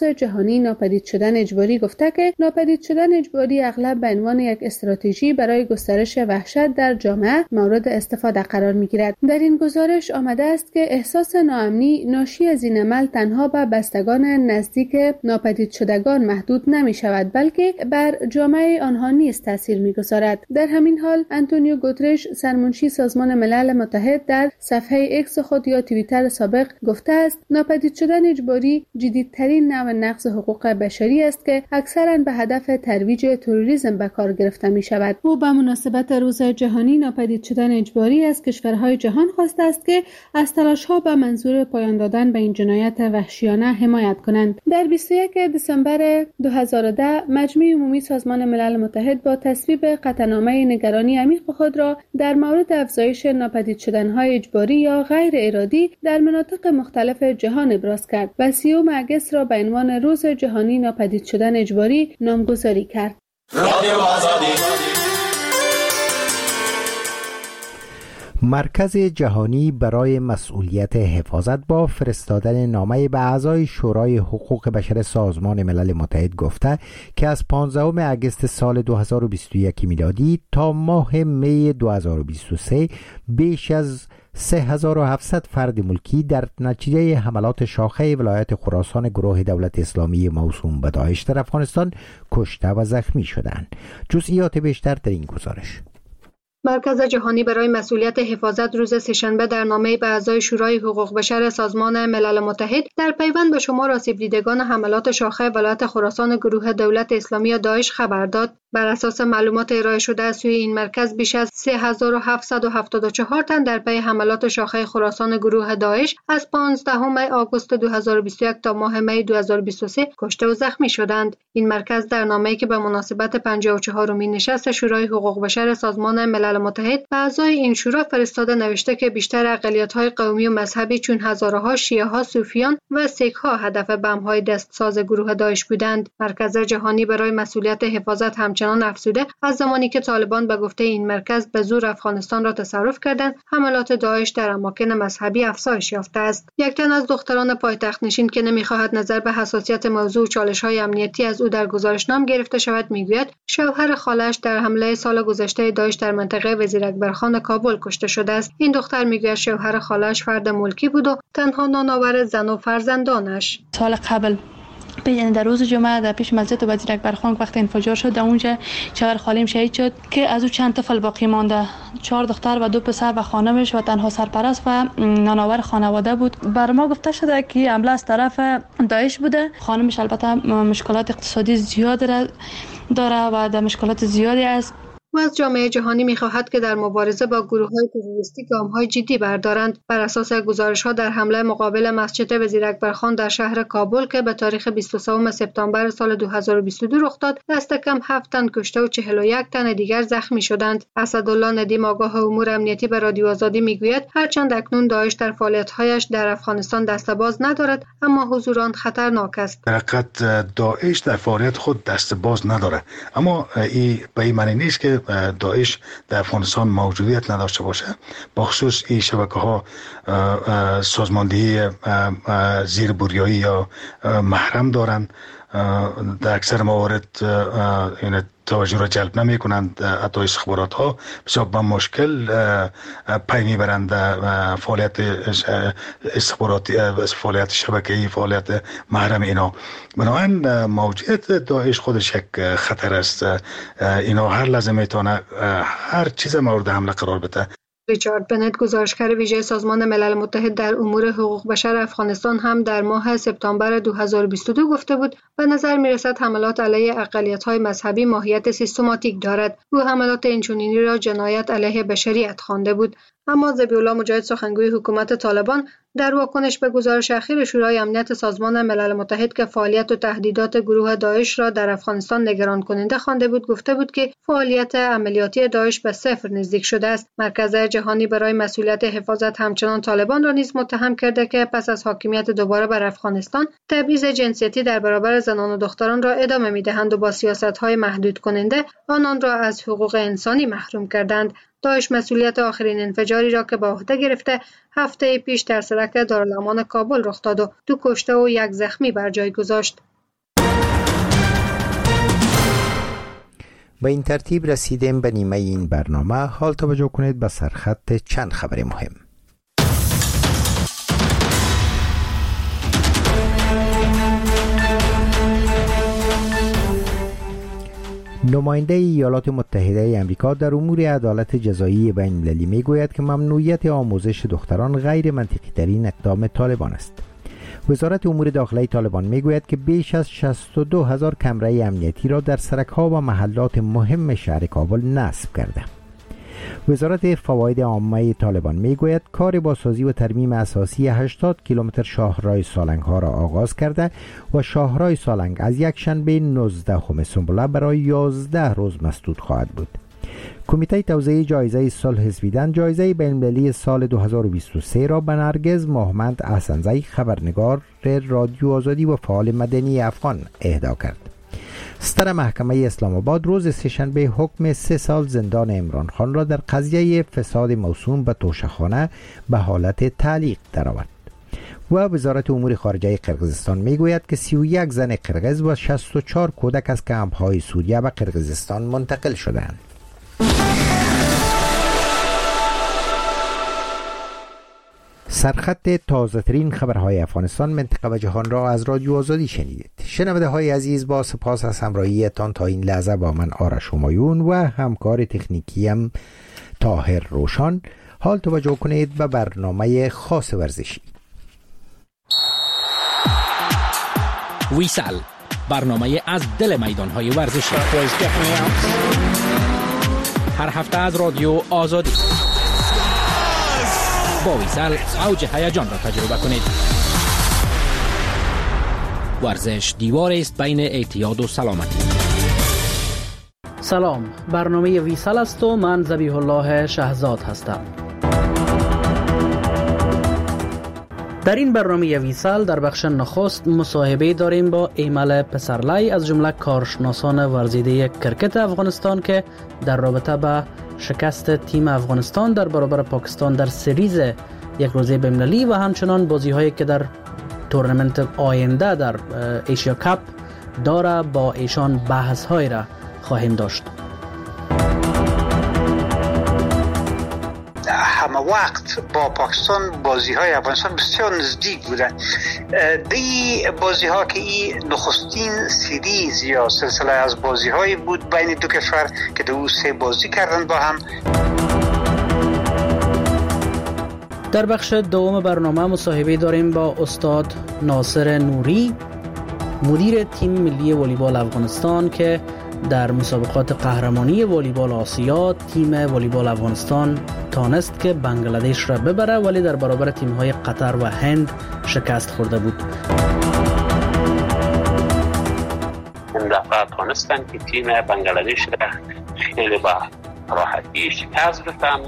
S8: جهانی ناپدید شدن اجباری گفته که ناپدید شدن اجباری اغلب به عنوان یک استراتژی برای گسترش وحشت در جامعه مورد استفاده قرار می‌گیرد. در این گزارش آمده است که احساس ناامنی ناشی از این عمل تنها به بستگان نزدیک ناپدید شدگان محدود نمی‌شود، بلکه بر جامعه آنها نیز تاثیر می‌گذارد. در همین حال انتونیو گوترش سرمنشی سازمان ملل متحد در صفحه ایکس خود یا توییتر سابق گفته است ناپدید شدن اجباری جدیدترین نوع نقض حقوق بشری است که اکثراً به هدف ترویج تروریسم به کار گرفته می شود. او به مناسبت روز جهانی ناپدید شدن اجباری از کشورهای جهان خواسته است که از تلاش‌ها به منظور پایان دادن به این جنایت وحشیانه حمایت کنند. در بیست و یک دسامبر دو هزار و ده مجمع عمومی سازمان ملل متحد با تصویب قطعنامه نگرانی عمیق خود را در مورد افزایش ناپدید شدن‌های اجباری یا غیر ارادی در مناطق مختلف جهان ابراز کرد و سیوم اگست را به عنوان روز جهانی ناپدید شدن اجباری نامگذاری کرد.
S1: مرکز جهانی برای مسئولیت حفاظت با فرستادن نامه به اعضای شورای حقوق بشر سازمان ملل متحد گفته که از پانزدهم اگست سال دو هزار و بیست و یک میلادی تا ماه می دو هزار و بیست و سه بیش از سه هزار و هفتصد فرد ملکی در نتیجه حملات شاخه ولایت خراسان گروه دولت اسلامی موسوم به داعش در افغانستان کشته و زخمی شدند. جزئیات بیشتر در این گزارش.
S8: مرکز جهانی برای مسئولیت حفاظت روز سه‌شنبه در نامه‌ای به اعضای شورای حقوق بشر سازمان ملل متحد در پیوند به شمار آسیب دیدگان حملات شاخه ولایت خراسان گروه دولت اسلامی داعش خبر داد. بر اساس معلومات ارائه شده از سوی این مرکز بیش از سه هزار و هفتصد و هفتاد و چهار تن در پی حملات شاخه خراسان گروه داعش از پانزدهم آگوست دو هزار و بیست و یک تا ماه می دو هزار و بیست و سه کشته و زخمی شدند. این مرکز در نامه‌ای که به مناسبت پنجاه و چهارمین نشست شورای حقوق بشر سازمان ملل متحد به اعضای این شورا فرستاده نوشته که بیشتر اقلیت‌های قومی و مذهبی چون هزاره‌ها شیعه‌ها، صوفیان و سیک‌ها هدف بمب‌های دستساز گروه داعش بودند. مرکز جهانی برای مسئولیت حفاظت همچنان افزوده از زمانی که طالبان به گفته این مرکز به زور افغانستان را تصرف کردند، حملات داعش در اماکن مذهبی افزایش یافته است. یک تن از دختران پایتخت نشین که نمی‌خواهد نظر به حساسیت موضوع و چالش‌های امنیتی از او در گزارشنامه گرفته شود میگوید شوهر خالش در حمله سال گذشته داعش در منطقه وزیر اکبرخان کابل کشته شده است. این دختر میگوید شوهر خالش فرد ملکی بود و تنها نانآور زن و فرزندانش.
S4: سال قبل در روز جمعه در پیش مسجد وزیر اکبرخان وقت انفجار شد، در اونجا شوهر خالیم شهید شد که از او چند طفل باقی مانده، چهار دختر و دو پسر و خانمش و تنها سرپرست و نانآور خانواده بود. بر ما گفته شده که حمله از طرف داعش بوده. خانمش البته مشکلات اقتصادی زیاد داره و در مشکلات زیادی است.
S8: و از جامعه جهانی می‌خواهد که در مبارزه با گروه‌های تروریستی گام‌های جدی بردارند. بر اساس گزارش‌ها در حمله مقابل مسجد وزیر اکبرخان در شهر کابل که به تاریخ بیست و سوم سپتامبر سال دو هزار و بیست و دو رخ داد، دست کم هفت تن کشته و چهل و یک تن دیگر زخمی شدند. اسدالله ندیم آگاه امور امنیتی به رادیو آزادی میگوید هرچند اکنون داعش در فعالیت‌هایش در افغانستان دسته‌باز ندارد، اما حضور آن خطرناک است.
S6: در حقیقت داعش در فعالیت خود دسته‌باز نداره، اما این به این معنی نیست که داعش در افغانستان موجودیت نداشته باشه. بخصوص این شبکه‌ها سازماندهی زیر بوریایی یا محرم دارند، در اکثر موارد این توجه را جلب نمی کنند. حتی استخبارات ها بسیار با مشکل پی میبرند فعالیت استخباراتی، فعالیت شبکه‌ای، فعالیت محرم اینا. بنابراین موجودیت داعش خودش یک خطر است. اینا هر لحظه میتونه هر چیز مورد حمله قرار بده.
S8: ریچارد بنت گزارشگر ویژه سازمان ملل متحد در امور حقوق بشر افغانستان هم در ماه سپتامبر دو هزار و بیست و دو گفته بود به نظر میرسد حملات علیه اقلیت‌های مذهبی ماهیت سیستماتیک دارد. او حملات اینچنینی را جنایت علیه بشریت خوانده بود. اما ذبیح‌الله مجاهد سخنگوی حکومت طالبان در واکنش به گزارش اخیر شورای امنیت سازمان ملل متحد که فعالیت و تهدیدات گروه داعش را در افغانستان نگران کننده خوانده بود، گفته بود که فعالیت عملیاتی داعش به صفر نزدیک شده است. مرکز جهانی برای مسئولیت حفاظت همچنان طالبان را نیز متهم کرده که پس از حاکمیت دوباره بر افغانستان تبعیض جنسیتی در برابر زنان و دختران را ادامه می‌دهند و با سیاست‌های محدود کننده آنان را از حقوق انسانی محروم کردند. داعش مسئولیت آخرین انفجاری را که به عهده گرفته هفته پیش در سرک دارالامان کابل رخ داد و دو کشته و یک زخمی بر جای گذاشت.
S1: با این ترتیب رسیدیم به نیمه این برنامه. حال توجه کنید به سرخط چند خبر مهم. نماینده ایالات متحده آمریکا در امور عدالت جزایی بین المللی میگوید که ممنوعیت آموزش دختران غیر منطقی ترین اقدام طالبان است. وزارت امور داخلی طالبان میگوید که بیش از شصت و دو هزار کمره امنیتی را در سرک‌ها و محلات مهم شهر کابل نصب کرده. وزارت فواید عامه طالبان میگوید کار بازسازی و ترمیم اساسی هشتاد کیلومتر شاهراه سالنگ ها را آغاز کرده و شاهراه سالنگ از یک شنبه نوزدهم سنبله برای یازده روز مسدود خواهد بود. کمیته توزیع جایزه صلح سویدن جایزه بین‌المللی سال دو هزار و بیست و سه را به نرگس ماهمند احسنزی خبرنگار رادیو آزادی و فعال مدنی افغان اهدا کرد. ستر محکمه اسلام آباد روز سه‌شنبه حکم سه سال زندان عمران خان را در قضیه فساد موسوم به توشه‌خانه به حالت تعلیق درآورد. و وزارت امور خارجه قرقیزستان میگوید که سی و یک زن قرقیز و شصت و چهار کودک از کمپ‌های سوریه به قرقیزستان منتقل شدند. سرخط تازه ترین خبرهای افغانستان، منطقه و جهان را از رادیو آزادی شنیدید. شنونده های عزیز، با سپاس از همراهیتان تا این لحظه با من آرش همایون و همکار تکنیکیم طاهر روشان. حال توجه کنید به برنامه خاص ورزشی.
S2: ویسال، برنامه از دل میدانهای ورزشی، هر هفته از رادیو آزادی. با ویسال اوج هیجان را تجربه کنید. ورزش دیوار است بین اعتیاد و سلامتی.
S9: سلام، برنامه ویسال است و من ذبیح الله شهزاد هستم. در این برنامه ویسال در بخش نخست مصاحبه داریم با ایمل پسرلی از جمله کارشناسان ورزیده کرکت افغانستان که در رابطه با شکست تیم افغانستان در برابر پاکستان در سریز یک روزه بین‌المللی و همچنان بازی هایی که در تورنمنت آینده در ایشیا کاپ داره با ایشان بحث های را خواهیم داشت.
S23: همه وقت با پاکستان بازی های افغانستان بسیار نزدیک بودن. دی بازی ها که این نخستین سریز یا سلسله از بازی های بود بین دو کشور که دو سه بازی کردن با هم.
S9: در بخش دوم برنامه مصاحبه داریم با استاد ناصر نوری، مدیر تیم ملی والیبال افغانستان که در مسابقات قهرمانی والیبال آسیا تیم والیبال افغانستان تانست که بنگلادش را ببره، ولی در برابر تیم‌های قطر و هند شکست خورده بود.
S24: این دفعه تانستن که تیم بنگلادش را خیلی با راحتی شکست بدن.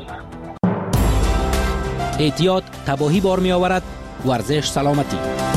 S2: اعتیاد تباهی بار می آورد، ورزش سلامتی.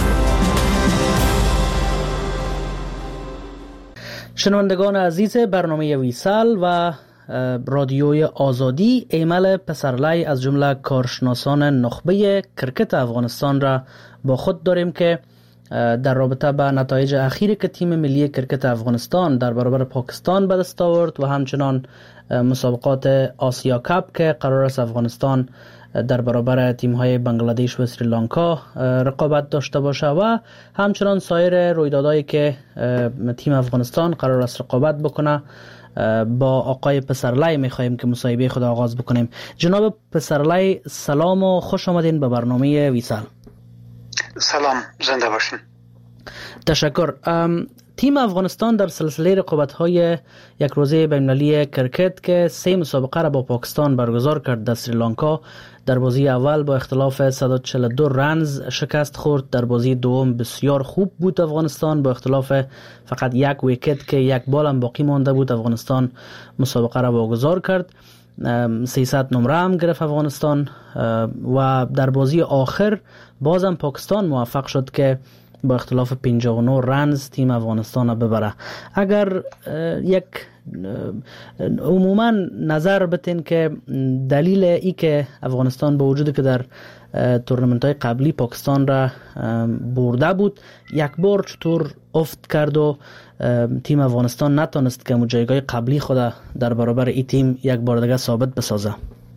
S9: شنوندگان عزیز برنامه ویسال و رادیوی آزادی، ایمل پسرلی از جمله کارشناسان نخبه کرکت افغانستان را با خود داریم که در رابطه با نتایج اخیری که تیم ملی کرکت افغانستان در برابر پاکستان به دست آورد و همچنان مسابقات آسیا کاپ که قرار است افغانستان در برابر تیم‌های بنگلادش و سریلانکا رقابت داشته باشه و همچنان سایر رویدادهایی که تیم افغانستان قرار است رقابت بکنه. با آقای پسرلی می‌خواهیم که مصاحبه خود آغاز بکنیم. جناب پسرلی، سلام و خوش آمدین به برنامه ویسال.
S23: سلام، زنده باشین.
S9: تشکر. تیم افغانستان در سلسله رقابت‌های یک روزه بین‌المللی کرکت که سه مسابقه را با پاکستان برگزار کرد در سریلانکا، در بازی اول با اختلاف صد و چهل و دو رنز شکست خورد. در بازی دوم بسیار خوب بود افغانستان، با اختلاف فقط یک ویکت که یک بال هم باقی مانده بود افغانستان مسابقه را برگزار کرد. سیصد نمره هم گرفت افغانستان و در بازی آخر بازم پاکستان موفق شد که با اختلاف پنجاه و نه رنز تیم افغانستان را ببره. اگر یک عموما نظر بتین که دلیل ای که افغانستان با وجود که در تورنمنت های قبلی پاکستان را برده بود، یک بار چطور افت کرد و تیم افغانستان نتونست که جایگاه قبلی خود در برابر این تیم یک بار دیگه ثابت بسازه؟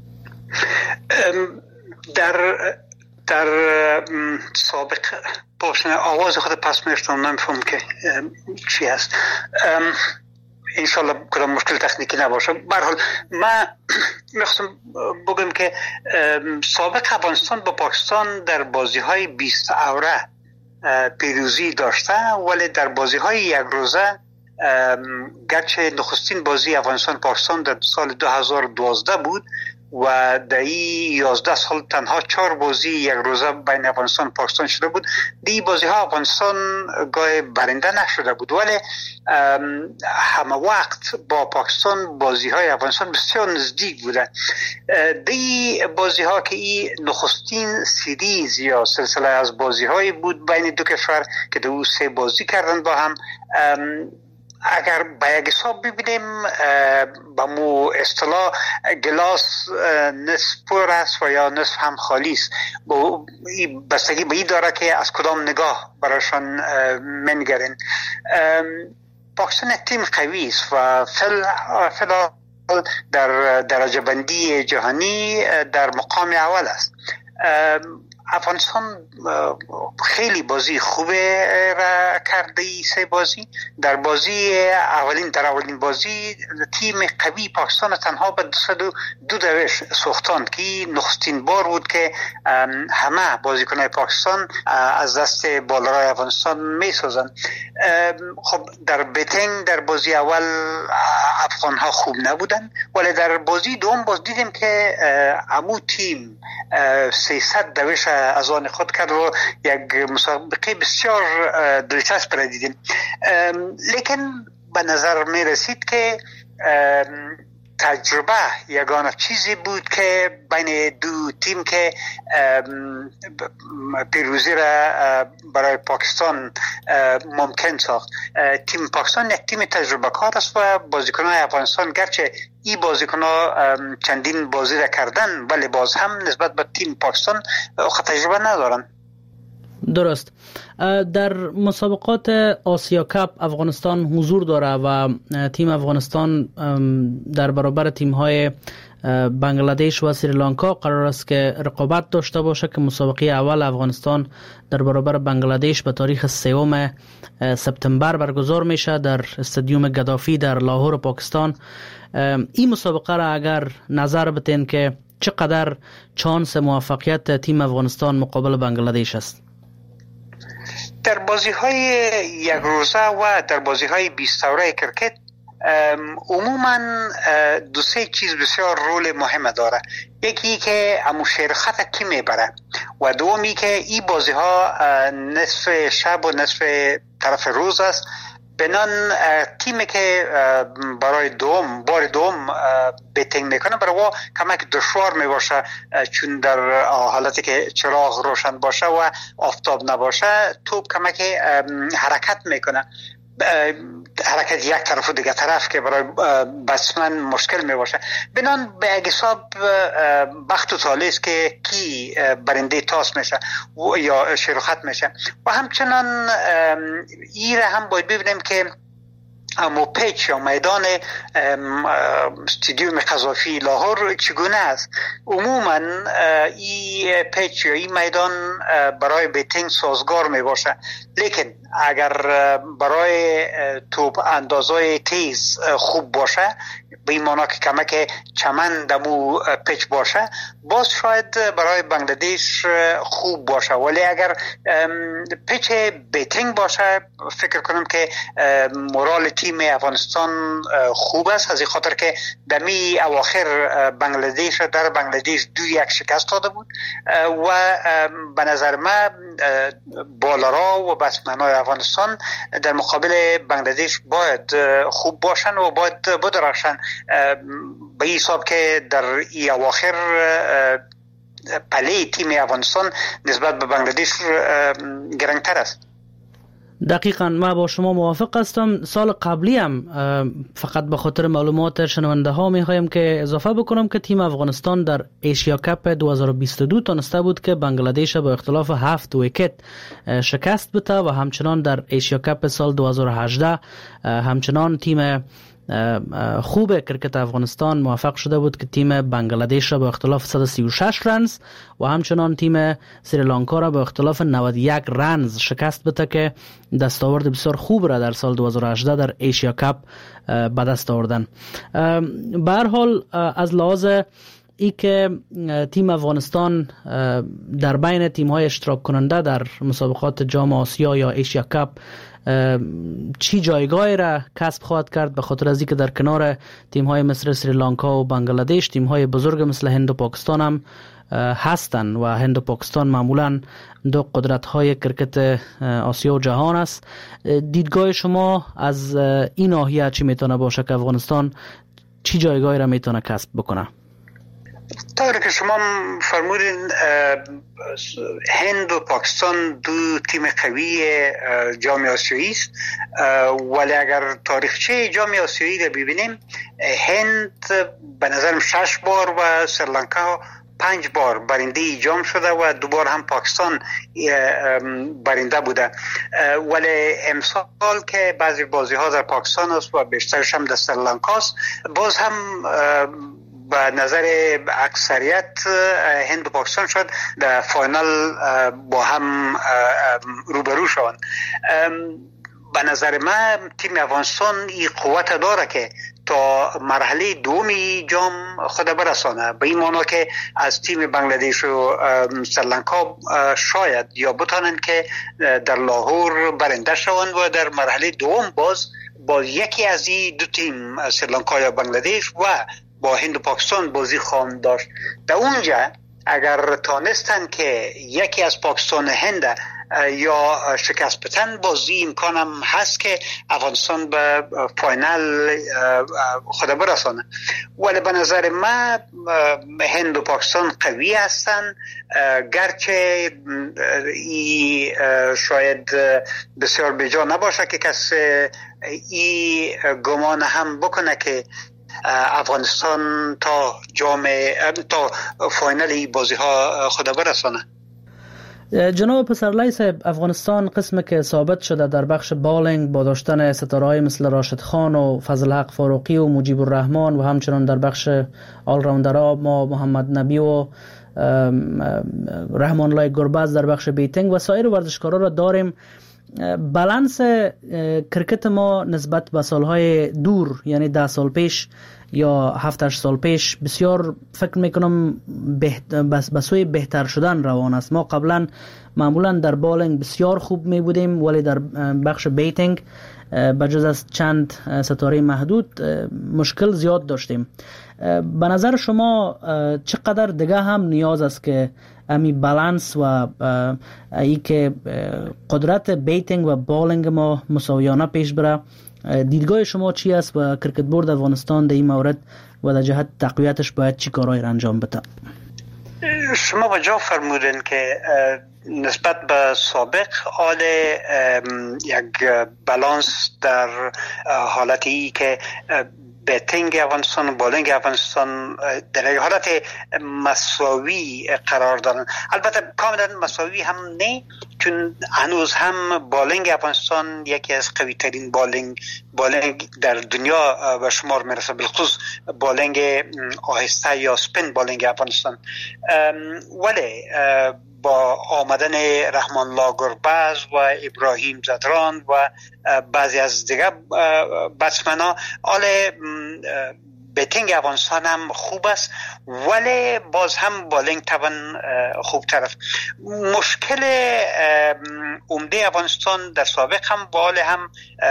S23: در در سابق باشن آواز خود پس میشتم، نمیفهم که چی هست. انشالله کدام مشکل تکنیکی نباشه. به هر حال من میخواستم بگم که سابق افغانستان با پاکستان در بازی های بیست اوره پیروزی داشته، ولی در بازی های یک روزه گرچه نخستین بازی افغانستان پاکستان در سال دو هزار و دوازده بود و در این یازده سال تنها چهار بازی یک روزه بین افغانستان و پاکستان شده بود. دی بازی ها افغانستان گاه برنده نشده بود، ولی همه وقت با پاکستان بازی های افغانستان بسیار نزدیک بوده. دی بازی ها که این نخستین سیریز یا سلسله از بازی های بود بین دو کشور که دو سه بازی کردن با هم، اگر به یک حساب ببینیم با مو اصطلاح گلاس نصف پر است و یا نصف هم خالی است. بستگی به این داره که از کدام نگاه برایشان منگرین. پاکستان تیم قوی است و فعلا در درجه بندی جهانی در مقام اول است. افغانستان خیلی بازی خوبه را کرده سه بازی. در بازی اولین در اولین بازی تیم قوی پاکستان تنها به دو دو دوش سوختاند که نخستین بار بود که همه بازیکنان پاکستان از دست بالرای افغانستان می سازند. خب در بیتینگ در بازی اول افغان ها خوب نبودن، ولی در بازی دوم باز دیدیم که امو تیم سیصد دوش از آن خود کرد و یک مسابقه بسیار دلچسب را دیدیم. لیکن به نظر می رسید که تجربه یگانه چیزی بود که بین دو تیم که پیروزی را برای پاکستان ممکن ساخت. تیم پاکستان یک تیم تجربه کار است و بازیکنان افغانستان گرچه این بازیکنان چندین بازی را کردن ولی باز هم نسبت به تیم پاکستان تجربه ندارن.
S9: درست. در مسابقات آسیا کاپ افغانستان حضور داره و تیم افغانستان در برابر تیم‌های بنگلادش و سریلانکا قرار است که رقابت داشته باشه که مسابقه اول افغانستان در برابر بنگلادش به تاریخ سوم سپتامبر برگزار میشه در استادیوم گدافی در لاهور پاکستان. این مسابقه را اگر نظر بتین که چقدر چانس موفقیت تیم افغانستان مقابل بنگلادش است؟
S23: در بازی های یک روزه و در بازی های بیست اوره کرکت عموما دو سه چیز بسیار رول مهم داره. یکی که اموشیر خط کی میبره و دومی که این بازی ها نصف شب و نصف طرف روز است. بنان تیمی که برای دوم بار دوم بیتینگ میکنه برای او کمک دشوار میباشه، چون در حالتی که چراغ روشن باشه و آفتاب نباشه توپ کمک حرکت میکنه، حرکت یک طرف و دیگه طرف که برای بسمن مشکل می باشه. بنان به یک حساب بخت و طالی است که کی برنده تاس میشه یا شروخت میشه. و همچنان ایره هم باید ببینیم که اما پیچ یا میدان استادیوم قذافی لاهور چگونه است. عموما این پیچ یا این میدان برای بیتینگ سازگار می باشه، لیکن اگر برای توپ اندازای تیز خوب باشه به این مانا که کمک چمن دمو پیچ باشه باز شاید برای بنگلادش خوب باشه. ولی اگر پیچ بیتینگ باشه فکر کنم که مورال تیم افغانستان خوب است، از این خاطر که دمی اواخر بنگلادش در بنگلادش دو یک شکست داده بود و به نظر من بالرا و بتسمن‌های افغانستان در مقابل بنگلادش باید خوب باشن و باید بدرخشن، به این حساب که در ای اواخر پله تیم افغانستان نسبت به بنگلادش گرنگتر است.
S9: دقیقاً من با شما موافق هستم. سال قبلی هم فقط به خاطر معلومات شنونده ها میخوایم که اضافه بکنم که تیم افغانستان در ایشیا کپ دو هزار و بیست و دو تانسته بود که بنگلادش با اختلاف هفت ویکت شکست بده و همچنان در ایشیا کپ سال دو هزار و هجده همچنان تیم خوب کرکت افغانستان موفق شده بود که تیم بنگلادش را با اختلاف صد و سی و شش رنز و همچنان تیم سریلانکا را با اختلاف نود و یک رنز شکست بده که دستاورد بسیار خوب را در سال دو هزار و هجده در ایشیا کپ به دست آوردن. به هر حال از لحاظ ای که تیم افغانستان در بین تیم های اشتراک کننده در مسابقات جام آسیا یا ایشیا کپ چی جایگاهی را کسب خواهد کرد، به خاطر از اینکه در کنار تیم های مثل سریلانکا و بنگلادش تیم های بزرگ مثل هند و پاکستان هم هستند و هند و پاکستان معمولا دو قدرت های کرکت آسیا و جهان است. دیدگاه شما از این ناحیه چی میتونه باشه که افغانستان چی جایگاهی را میتونه کسب بکنه؟
S23: طوری که شما فرمودین هند و پاکستان دو تیم قوی جام آسیایی است، ولی اگر تاریخچه جام آسیایی را ببینیم هند به نظرم شش بار و سریلانکا پنج بار برنده جام شده و دو بار هم پاکستان برنده بوده، ولی امسال که بعضی بازی ها در پاکستان است و بیشترش هم در سریلانکا است، باز هم به نظر اکثریت هند و پاکستان شد در فاینال با هم روبرو شوند. به نظر من تیم افغانستان این قوت داره که تا مرحله دومی جام خود برسانه، به این معنی که از تیم بنگلادش و سریلانکا شاید یا بتانند که در لاهور برنده شوند و در مرحله دوم باز با یکی از این دو تیم سریلانکا یا بنگلادش و با هند و پاکستان بازی خواهند داشت. در اونجا اگر تانستن که یکی از پاکستان هند یا شکست بدن، بازی امکانم هست که افغانستان به فاینال خود برسانه. ولی به نظر من هند و پاکستان قوی هستن، گرچه ای شاید بسیار بجا نباشه که کس ای گمان هم بکنه که افغانستان تا جام تا فاینال بازی ها خود برسانه.
S9: جناب پسرلی صاحب، افغانستان قسمی که ثابت شده در بخش بالینگ با داشتن ستاره‌های مثل راشد خان و فضل حق فاروقی و مجیب الرحمن و همچنان در بخش آل راوندرها ما محمد نبی و رحمان الله گربز در بخش بیتینگ و سایر ورزشکارا را داریم. بالانس کرکت ما نسبت به سالهای دور، یعنی ده سال پیش یا هفت هشت سال پیش، بسیار فکر میکنم بهت... بس بسوی بهتر شدن روان است. ما قبلا معمولا در بالینگ بسیار خوب می بودیم، ولی در بخش بیتینگ بجز از چند ستاره محدود مشکل زیاد داشتیم. به نظر شما چقدر دیگه هم نیاز است که امی بالانس و ای که قدرت بیتینگ و بالینگ ما مساویانه پیش بره؟ دیدگاه شما چی است و کرکت بورد افغانستان در این مورد و در جهت تقویتش باید چی کارهایی انجام بده؟
S23: شما با جا فرمودین که نسبت به سابق حال یک بالانس در حالتی که بیتینگ افغانستان و بالینگ افغانستان در حالت مساوی قرار دارن. البته کاملا مساوی هم نه، چون هنوز هم بالینگ افغانستان یکی از قوی ترین بالینگ بالینگ در دنیا به شمار میرسه، بالخصوص بالینگ آهسته یا سپین بالینگ افغانستان. ولی با آمدن رحمان الله گربز و ابراهیم زدران و بعضی از دیگر بتسمن‌ها، حال بیتینگ افغانستان هم خوب است، ولی باز هم بالینگ طبعا خوب طرف. مشکل عمده افغانستان در سابق هم بال هم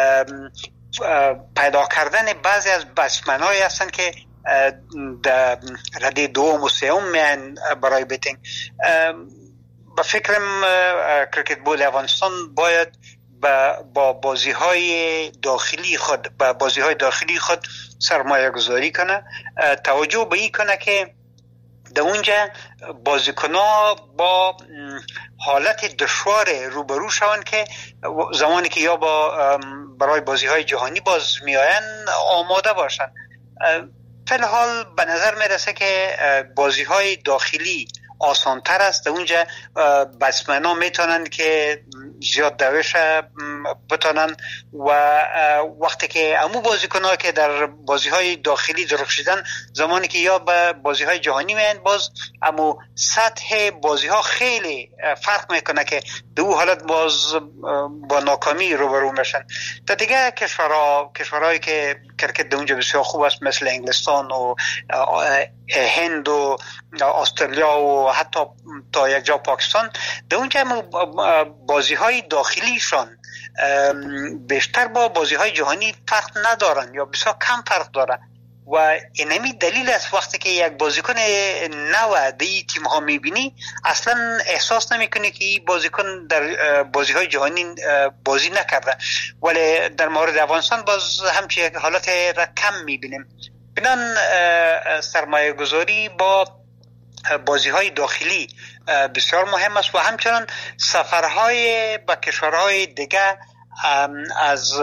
S23: پیدا کردن بعضی از بتسمن‌هایی هستند که در رده دوم و سوم میان برای بیتینگ. با فکرم کرکت بورد افغانستان باید با بازی های داخلی خود با بازی های داخلی خود سرمایه گذاری کنه، توجه به این کنه که در اونجا بازیکن‌ها با حالت دشوار روبرو شوند که زمانی که یا با برای بازی‌های جهانی باز میآیند آماده باشند. فی الحال به نظر میرسه که بازی‌های داخلی آسان‌تر است. در اونجا بتسمن‌ها میتونن که زیاد دوش بتونن و وقتی که امو بازیکن‌ها که در بازی‌های داخلی درخشیدن زمانی که یا به بازی‌های جهانی میان باز امو سطح بازی‌ها خیلی فرق میکنه که در اون حالت باز با ناکامی روبرو میشن. در دیگه کشورها کشورهایی که کرکت در اونجا بسیار خوب است مثل انگلستان و هند و استرالیا و حتی تا یک جا پاکستان، در اونجا بازی های داخلیشان بیشتر با بازی های جهانی فرق ندارن یا بسیار کم فرق دارن و اینمی دلیل است وقتی که یک بازیکن نو دی تیم ها میبینی اصلا احساس نمیکنی که این بازیکن در بازی های جهانی بازی نکرده، ولی در مورد افغانستان باز همچین حالت را کم میبینیم. بنان سرمایه گذاری با بازی های داخلی بسیار مهم است و همچنان سفرهای به کشورهای دیگه از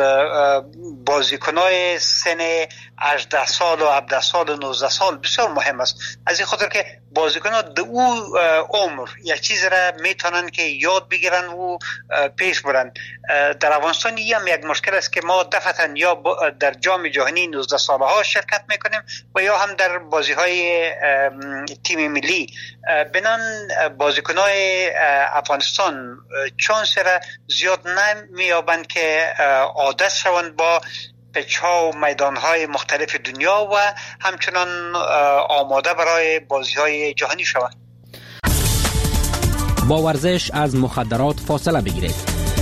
S23: بازیکنای سن هجده سال و هفده سال و نوزده سال بسیار مهم است، از این خاطر که بازیکن‌ها در او عمر یک چیز را میتونن که یاد بگیرن و پیش برن. در افغانستان این هم یک مشکل است که ما دفعتاً یا در جام جهانی نوزده ساله ها شرکت میکنیم و یا هم در بازی های تیم ملی. بنان بازیکن‌های افغانستان چانس را زیاد نمیابند که عادت شوند با پیچ‌ها و میدان‌های مختلف دنیا و همچنان آماده برای بازی‌های جهانی شوند.
S2: با ورزش از مخدرات فاصله بگیرید.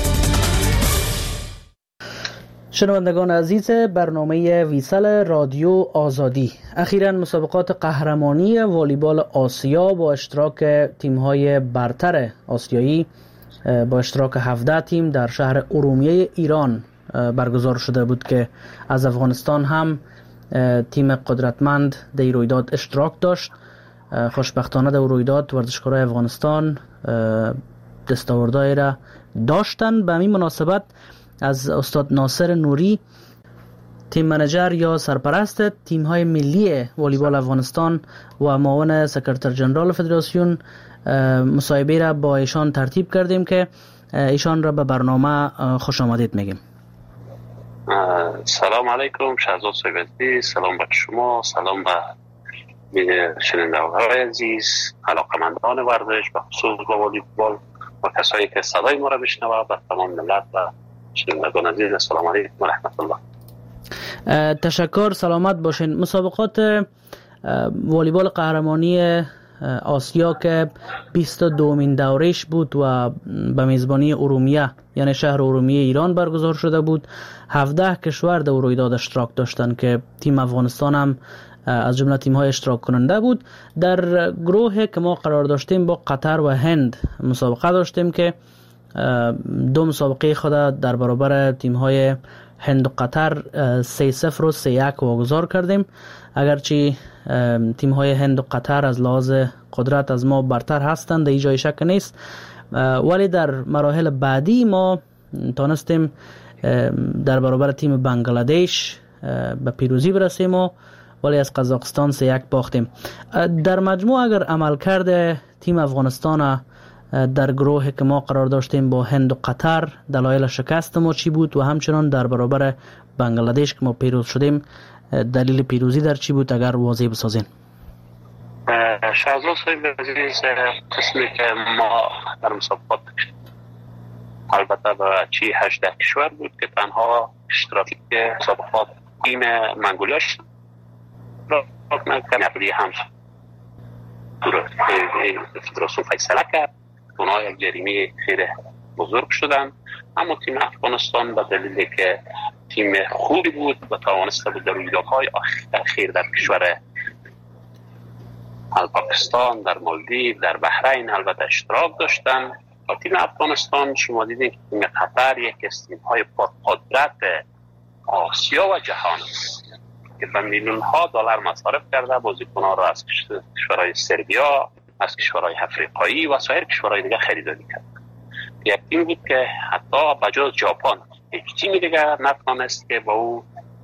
S9: شنوندگان عزیز برنامه ویسل رادیو آزادی، اخیراً مسابقات قهرمانی والیبال آسیا با اشتراک تیم‌های برتر آسیایی با اشتراک هفده تیم در شهر ارومیه ایران برگزار شده بود که از افغانستان هم تیم قدرتمند در رویداد اشتراک داشت. خوشبختانه در رویداد ورزشکارای افغانستان دستاوردهای را داشتن. به همین مناسبت از استاد ناصر نوری، تیم منیجر یا سرپرست تیم های ملی والیبال افغانستان و معاون سکرتر جنرال فدراسیون، مصاحبه را با ایشان ترتیب کردیم که ایشان را به برنامه خوش آمدید میگیم.
S24: سلام علیکم شهزاد صاحب، سلام به شما، سلام به شنوندگان عزیز، علاقمندان ورزش به خصوص با والیبال و کسایی که صدای ما را بشنوند و تمام ملت و شنوندگان عزیز. السلام علیکم و رحمت الله.
S9: تشکر، سلامت باشین. مسابقات والیبال قهرمانی آسیا که بیست و دومین دورهش بود و به میزبانی ارومیه یعنی شهر ارومیه ایران برگزار شده بود. هفده کشور در رویداد اشتراک داشتن که تیم افغانستان هم از جمله تیم های اشتراک کننده بود. در گروه که ما قرار داشتیم با قطر و هند مسابقه داشتیم که دو مسابقه خود در برابر تیم های هند و قطر سه صفر و سه یک واگذار کردیم. اگرچه تیم های هند و قطر از لحاظ قدرت از ما برتر هستند، در جای شک نیست، ولی در مراحل بعدی ما تانستیم در برابر تیم بنگلادش به پیروزی برسیم و ولی از قزاقستان سه یک باختیم. در مجموع اگر عمل کرده تیم افغانستان در گروه که ما قرار داشتیم با هند و قطر دلایل شکست ما چی بود و همچنان در برابر بنگلادش که ما پیروز شدیم دلیل پیروزی در چی بود اگر واضح بسازین؟
S24: شهزاد صاحب عزیز، قسمی که ما در مسابقات البته به چی هجده کشور بود که تنها اشتراکی مسابقات تیم منگولیا اشتراک نکرد، هم فدراسیون فیصله کرد اونها یک جریمه خیلی بزرگ شدن. اما تیم افغانستان به دلیلی که تیم خوبی بود و توانسته بود در رویدادهای اخیر در کشور پاکستان، در مالدیو، در بحرین البته اشتراک داشتن. و تیم افغانستان شما دیدین که تیم قطر یک از تیم‌های پرقدرت آسیا و جهان است که به میلیون ها دلار مصرف کرده بازیکنان را از کشورهای سربیا، از کشورهای افریقایی و سایر کشورهای دیگه خریداری کرد. یک تیم بود که حتی بجز ژاپن یک تیم دیگه نتوانست که با او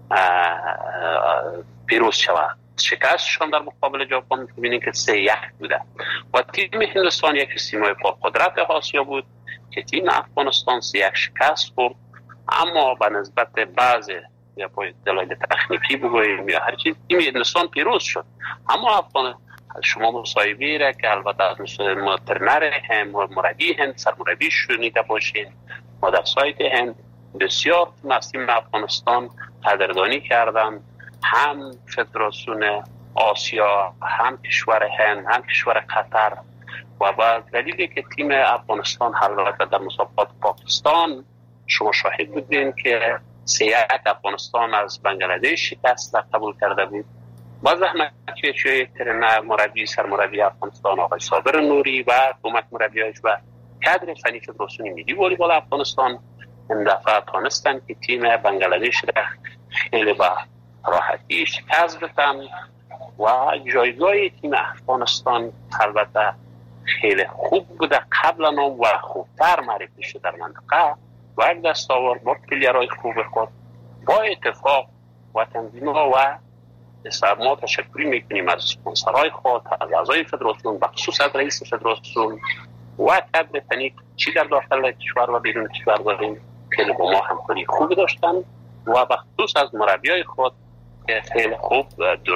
S24: پیروز شود. شکستشان در مقابل ژاپن ببینید که سه یک بوده و تیم هندوستان یک تیم با قدرت آسیا بود که تیم افغانستان سه یک شکست خورد، اما به نسبت بعض یا با دلایل تکنیکی بگوییم یا هر چیز تیم هندوستان پیروز شد. اما افغان شما مصاحبه را که البته از ترنر هم مربی هند سرمربی شنیده باشین و در سایت هند بسیار نسیم افغانستان قدردانی کردن، هم فدراسیون آسیا، هم کشور هند، هم کشور قطر و با دلیلی که تیم افغانستان البته در مسابقات پاکستان شما شاهد بودین که سه یک افغانستان از بنگلادش شکست قبول کرده بود. با زحمتی چه ترنر مربی سرمربی افغانستان آقای صابر نوری و کمک مربیایش و کادر فنی فدراسیون ملی والیبال افغانستان این دفعه تانستن که تیم بنگلادش را خیلی با راحتی شکست بدن و جایگاه تیم افغانستان البته خیلی خوب بوده قبلا و خوبتر معرفی شده در منطقه و یک دستاورد با پلیرهای خوب خود با اتفاق و تنظیم و ما تشکری میکنیم از اسپانسرهای خود، از اعضای فدراسیون، بخصوص از رئیس فدراسیون و کادر فنی چی در داخل کشور و بیرون کشور داریم خیلی با ما همکاری خوب داشتن و بخصوص از مربیای خود که خیلی خوب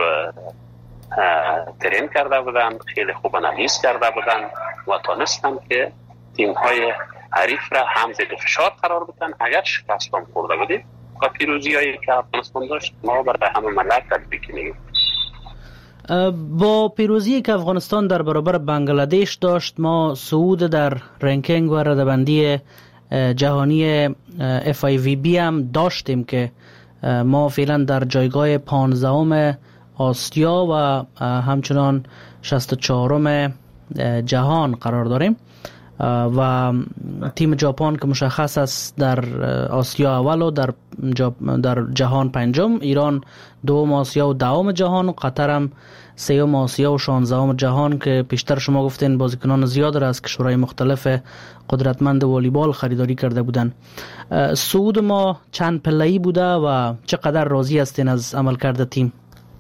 S24: ترین کرده بودن، خیلی خوب انالیز کرده بودن و تانستن که تیم های حریف را هم زیر فشار قرار بدن. اگر شکست هم خورده بودیم و پیروزی هایی که افغانستان داشت ما برای همه ملت تبریک میگیم.
S9: با پیروزی که افغانستان در برابر بنگلادش داشت ما صعود در رنکینگ و رده‌بندی جهانی اف آی وی بی هم داشتیم که ما فعلا در جایگاه پانزدهم آسیا و همچنان شصت و چهارم جهان قرار داریم و تیم ژاپن که مشخص است در آسیا اول و در در جهان پنجم، ایران دوم آسیا و دهم جهان و قطر هم سوم آسیا و شانزدهم جهان که پیشتر شما گفتین بازیکنان زیاد را از کشورهای مختلف قدرتمند والیبال خریداری کرده بودن. صعود ما چند پله‌ای بوده و چقدر راضی هستین از عملکرد تیم؟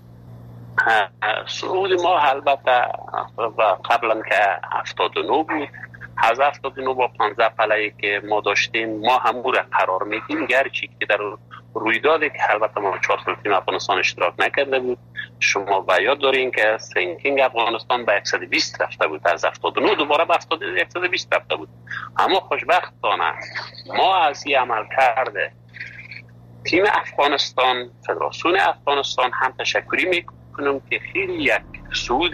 S24: صعود ما البته قبلا که هفتاد و نه بود، از هفتاد و نه با پانزده پله‌ای که ما داشتیم ما هم را قرار میدیم، گرچه که در رویدادی که البته ما چهار سال تیم افغانستان اشتراک نکرده بود. شما به یاد دارین که رنکینگ افغانستان به صد و بیست رفته بود، از هفتاد و نه دوباره به صد و بیست رفته بود. اما خوشبختانه ما از این عمل کرده تیم افغانستان، فدراسیون افغانستان هم تشکری میکنم که خیلی یک صعود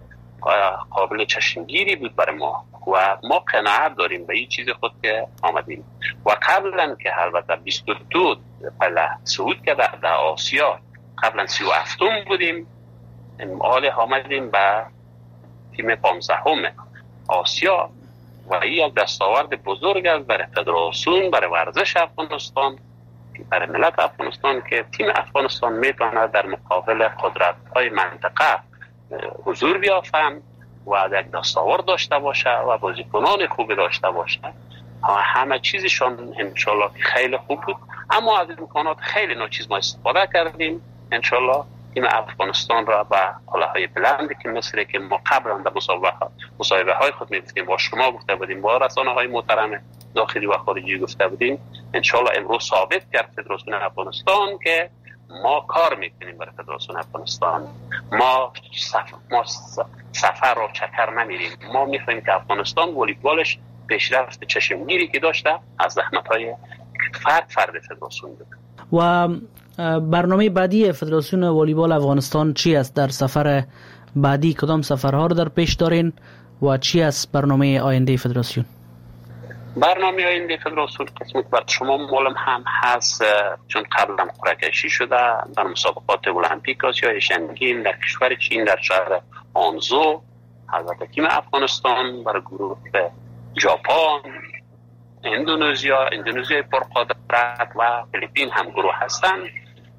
S24: قابل چشمگیری بود برای ما و ما قناعت داریم به این چیز خود که آمدیم. و قبلا که البته بیست و دو پله صعود کرده در آسیا، قبلا سی و هفتم بودیم، حال آمدیم به تیم پانزدهم آسیا و این یک دستاورد بزرگ است برای فدراسیون، برای ورزش افغانستان، برای ملت افغانستان که تیم افغانستان میتونه در مقابل قدرت‌های منطقه حضور بیافن و یک دستاورد داشته باشه و بازیکنان خوب داشته باشه. همه چیزشان انشالله خیلی خوب بود، اما از امکانات خیلی نوچیز ما استفاده کردیم. انشالله تیم افغانستان را به حالهای بلندی که مثل که ما قبلا در مصاحبه های خود می‌گفتیم، با شما گفته بودیم، با رسانه های محترم داخلی و خارجی گفته بودیم، انشالله امروز ثابت کرد فدراسیون افغانستان که ما کار میکنیم برای فدراسیون افغانستان. ما سفر, ما سفر و چکر نمیریم. ما میخوایم که افغانستان والیبالش پیشرفت چشمگیری که داشته از زحمت‌های فرد فرد فدراسیون بده.
S9: و برنامه بعدی فدراسیون والیبال افغانستان چی است؟ در سفر بعدی کدام سفرها رو در پیش دارین و چی است برنامه آینده فدراسیون؟
S24: برنامه آینده فدراسیون قسمت بر شما معلوم هم هست، چون قبلا قرعه کشی شده در مسابقات المپیک آسیا ایشنگین در کشور چین در شهر آنزو. البته تیم افغانستان برای گروه ژاپن، اندونزیا، اندونزیای پرقدرت و فیلیپین هم گروه هستند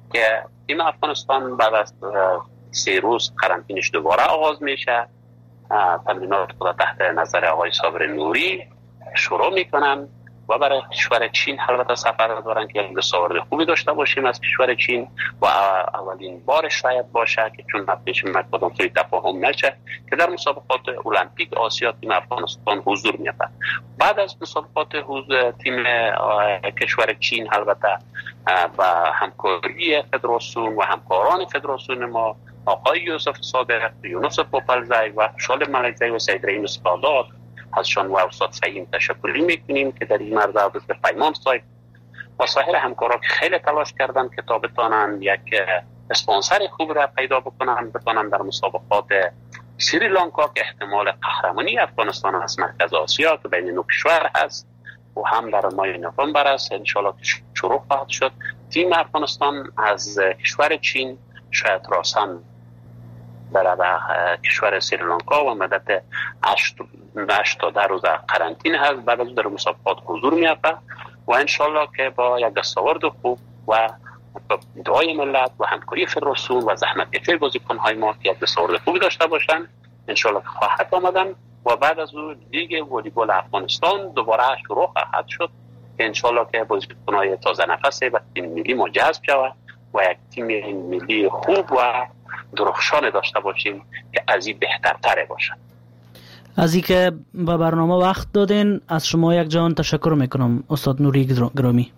S24: که تیم افغانستان بعد از سه روز قرنطینش دوباره آغاز میشه. تمرینات خود تحت نظر آقای صابر نوری شروع میکنن و برای کشور چین البته سفر دارن که دستاورد خوبی داشته باشیم از کشور چین و اولین بار شاید باشه که چون پیش مقدم سوی تفاهم نشه که در مسابقات المپیک آسیا تیم افغانستان حضور می‌یابد. بعد از مسابقات حضور تیم کشور چین البته با همکاری فدراسیون و همکاران فدراسیون ما آقای یوسف صادق، یونس پوپلزی و شال ملکزی و سید رئیم سپادات ازشان و استاد فهیم تشکری میکنیم که در این مرزه به پیمان سایت و سایر همکارا که خیلی تلاش کردن که تا بتانن یک اسپانسر خوب را پیدا بکنن، بتانن در مسابقات سریلانکا که احتمال قهرمانی افغانستان از مرکز آسیا که بین نو کشور هست و هم در ماه نوامبر است انشالله شروع خواهد شد. تیم افغانستان از کشور چین شاید راسن در کشور سریلانکا و مدت هشت تا ده روز قرنطینه هست، بعد از در مسابقات حضور می‌یابد و انشالله که با یک دستاورد خوب و دعای ملت و همکاری فدراسیون و زحمت کشی بازیکن‌های ما که یک دستاورد خوبی داشته باشن انشالله که خواهد آمدن و بعد از اون لیگ والیبال افغانستان دوباره شروع خواهد شد که انشالله که بازیکن‌های تازه نفس و تیم ملی ما جذب شود و یک تیم ملی خوب و درخشان داشته باشیم که از این بهترتره باشد.
S9: از اینکه به برنامه وقت دادین از شما یک جان تشکر میکنم استاد نوری گرامی.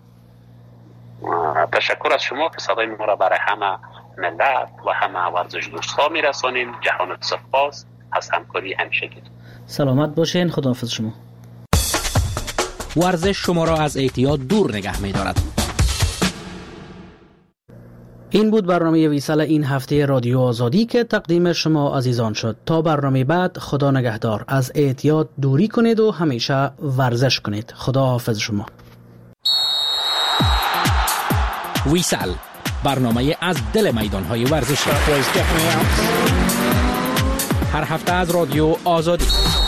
S24: تشکر از شما که صدای ما را برای همه ملت و همه ورزش دوستا میرسانین. جهان سپاس از همکاری همیشگی.
S9: سلامت باشین. خداحافظ شما.
S2: ورزش شما را از اعتیاد دور نگه می‌دارد.
S9: این بود برنامه ویسال این هفته رادیو آزادی که تقدیم شما عزیزان شد. تا برنامه بعد خدا نگهدار. از اعتیاد دوری کنید و همیشه ورزش کنید. خدا حافظ شما.
S2: ویسال برنامه از دل میدان‌های ورزشی هر هفته از رادیو آزادی.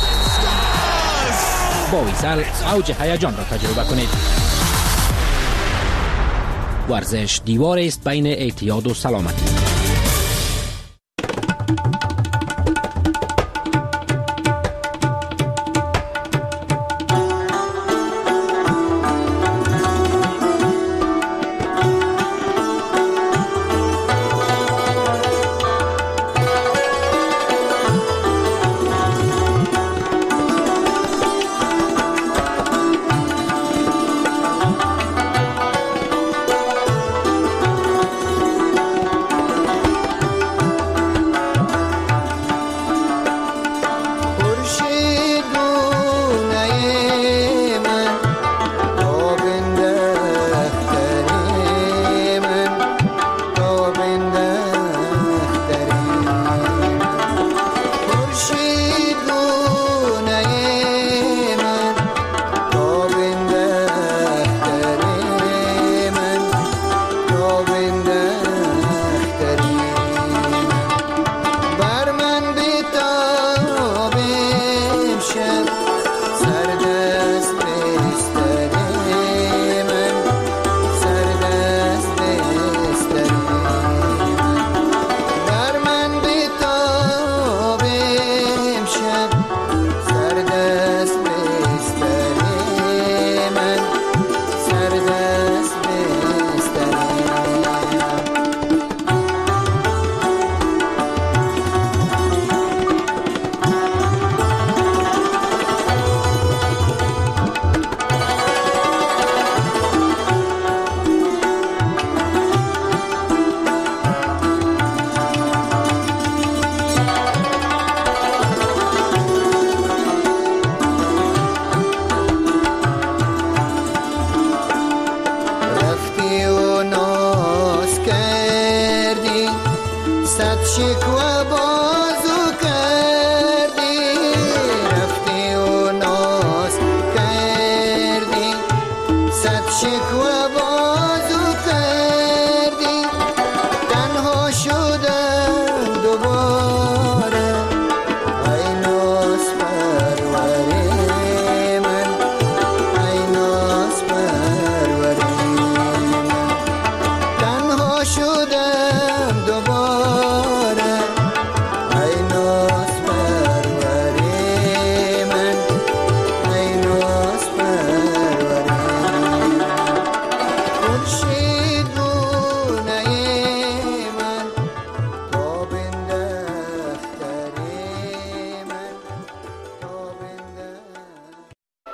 S2: با ویسال اوج هیجان را تجربه کنید. ورزش دیواری است بین اعتیاد و سلامتی.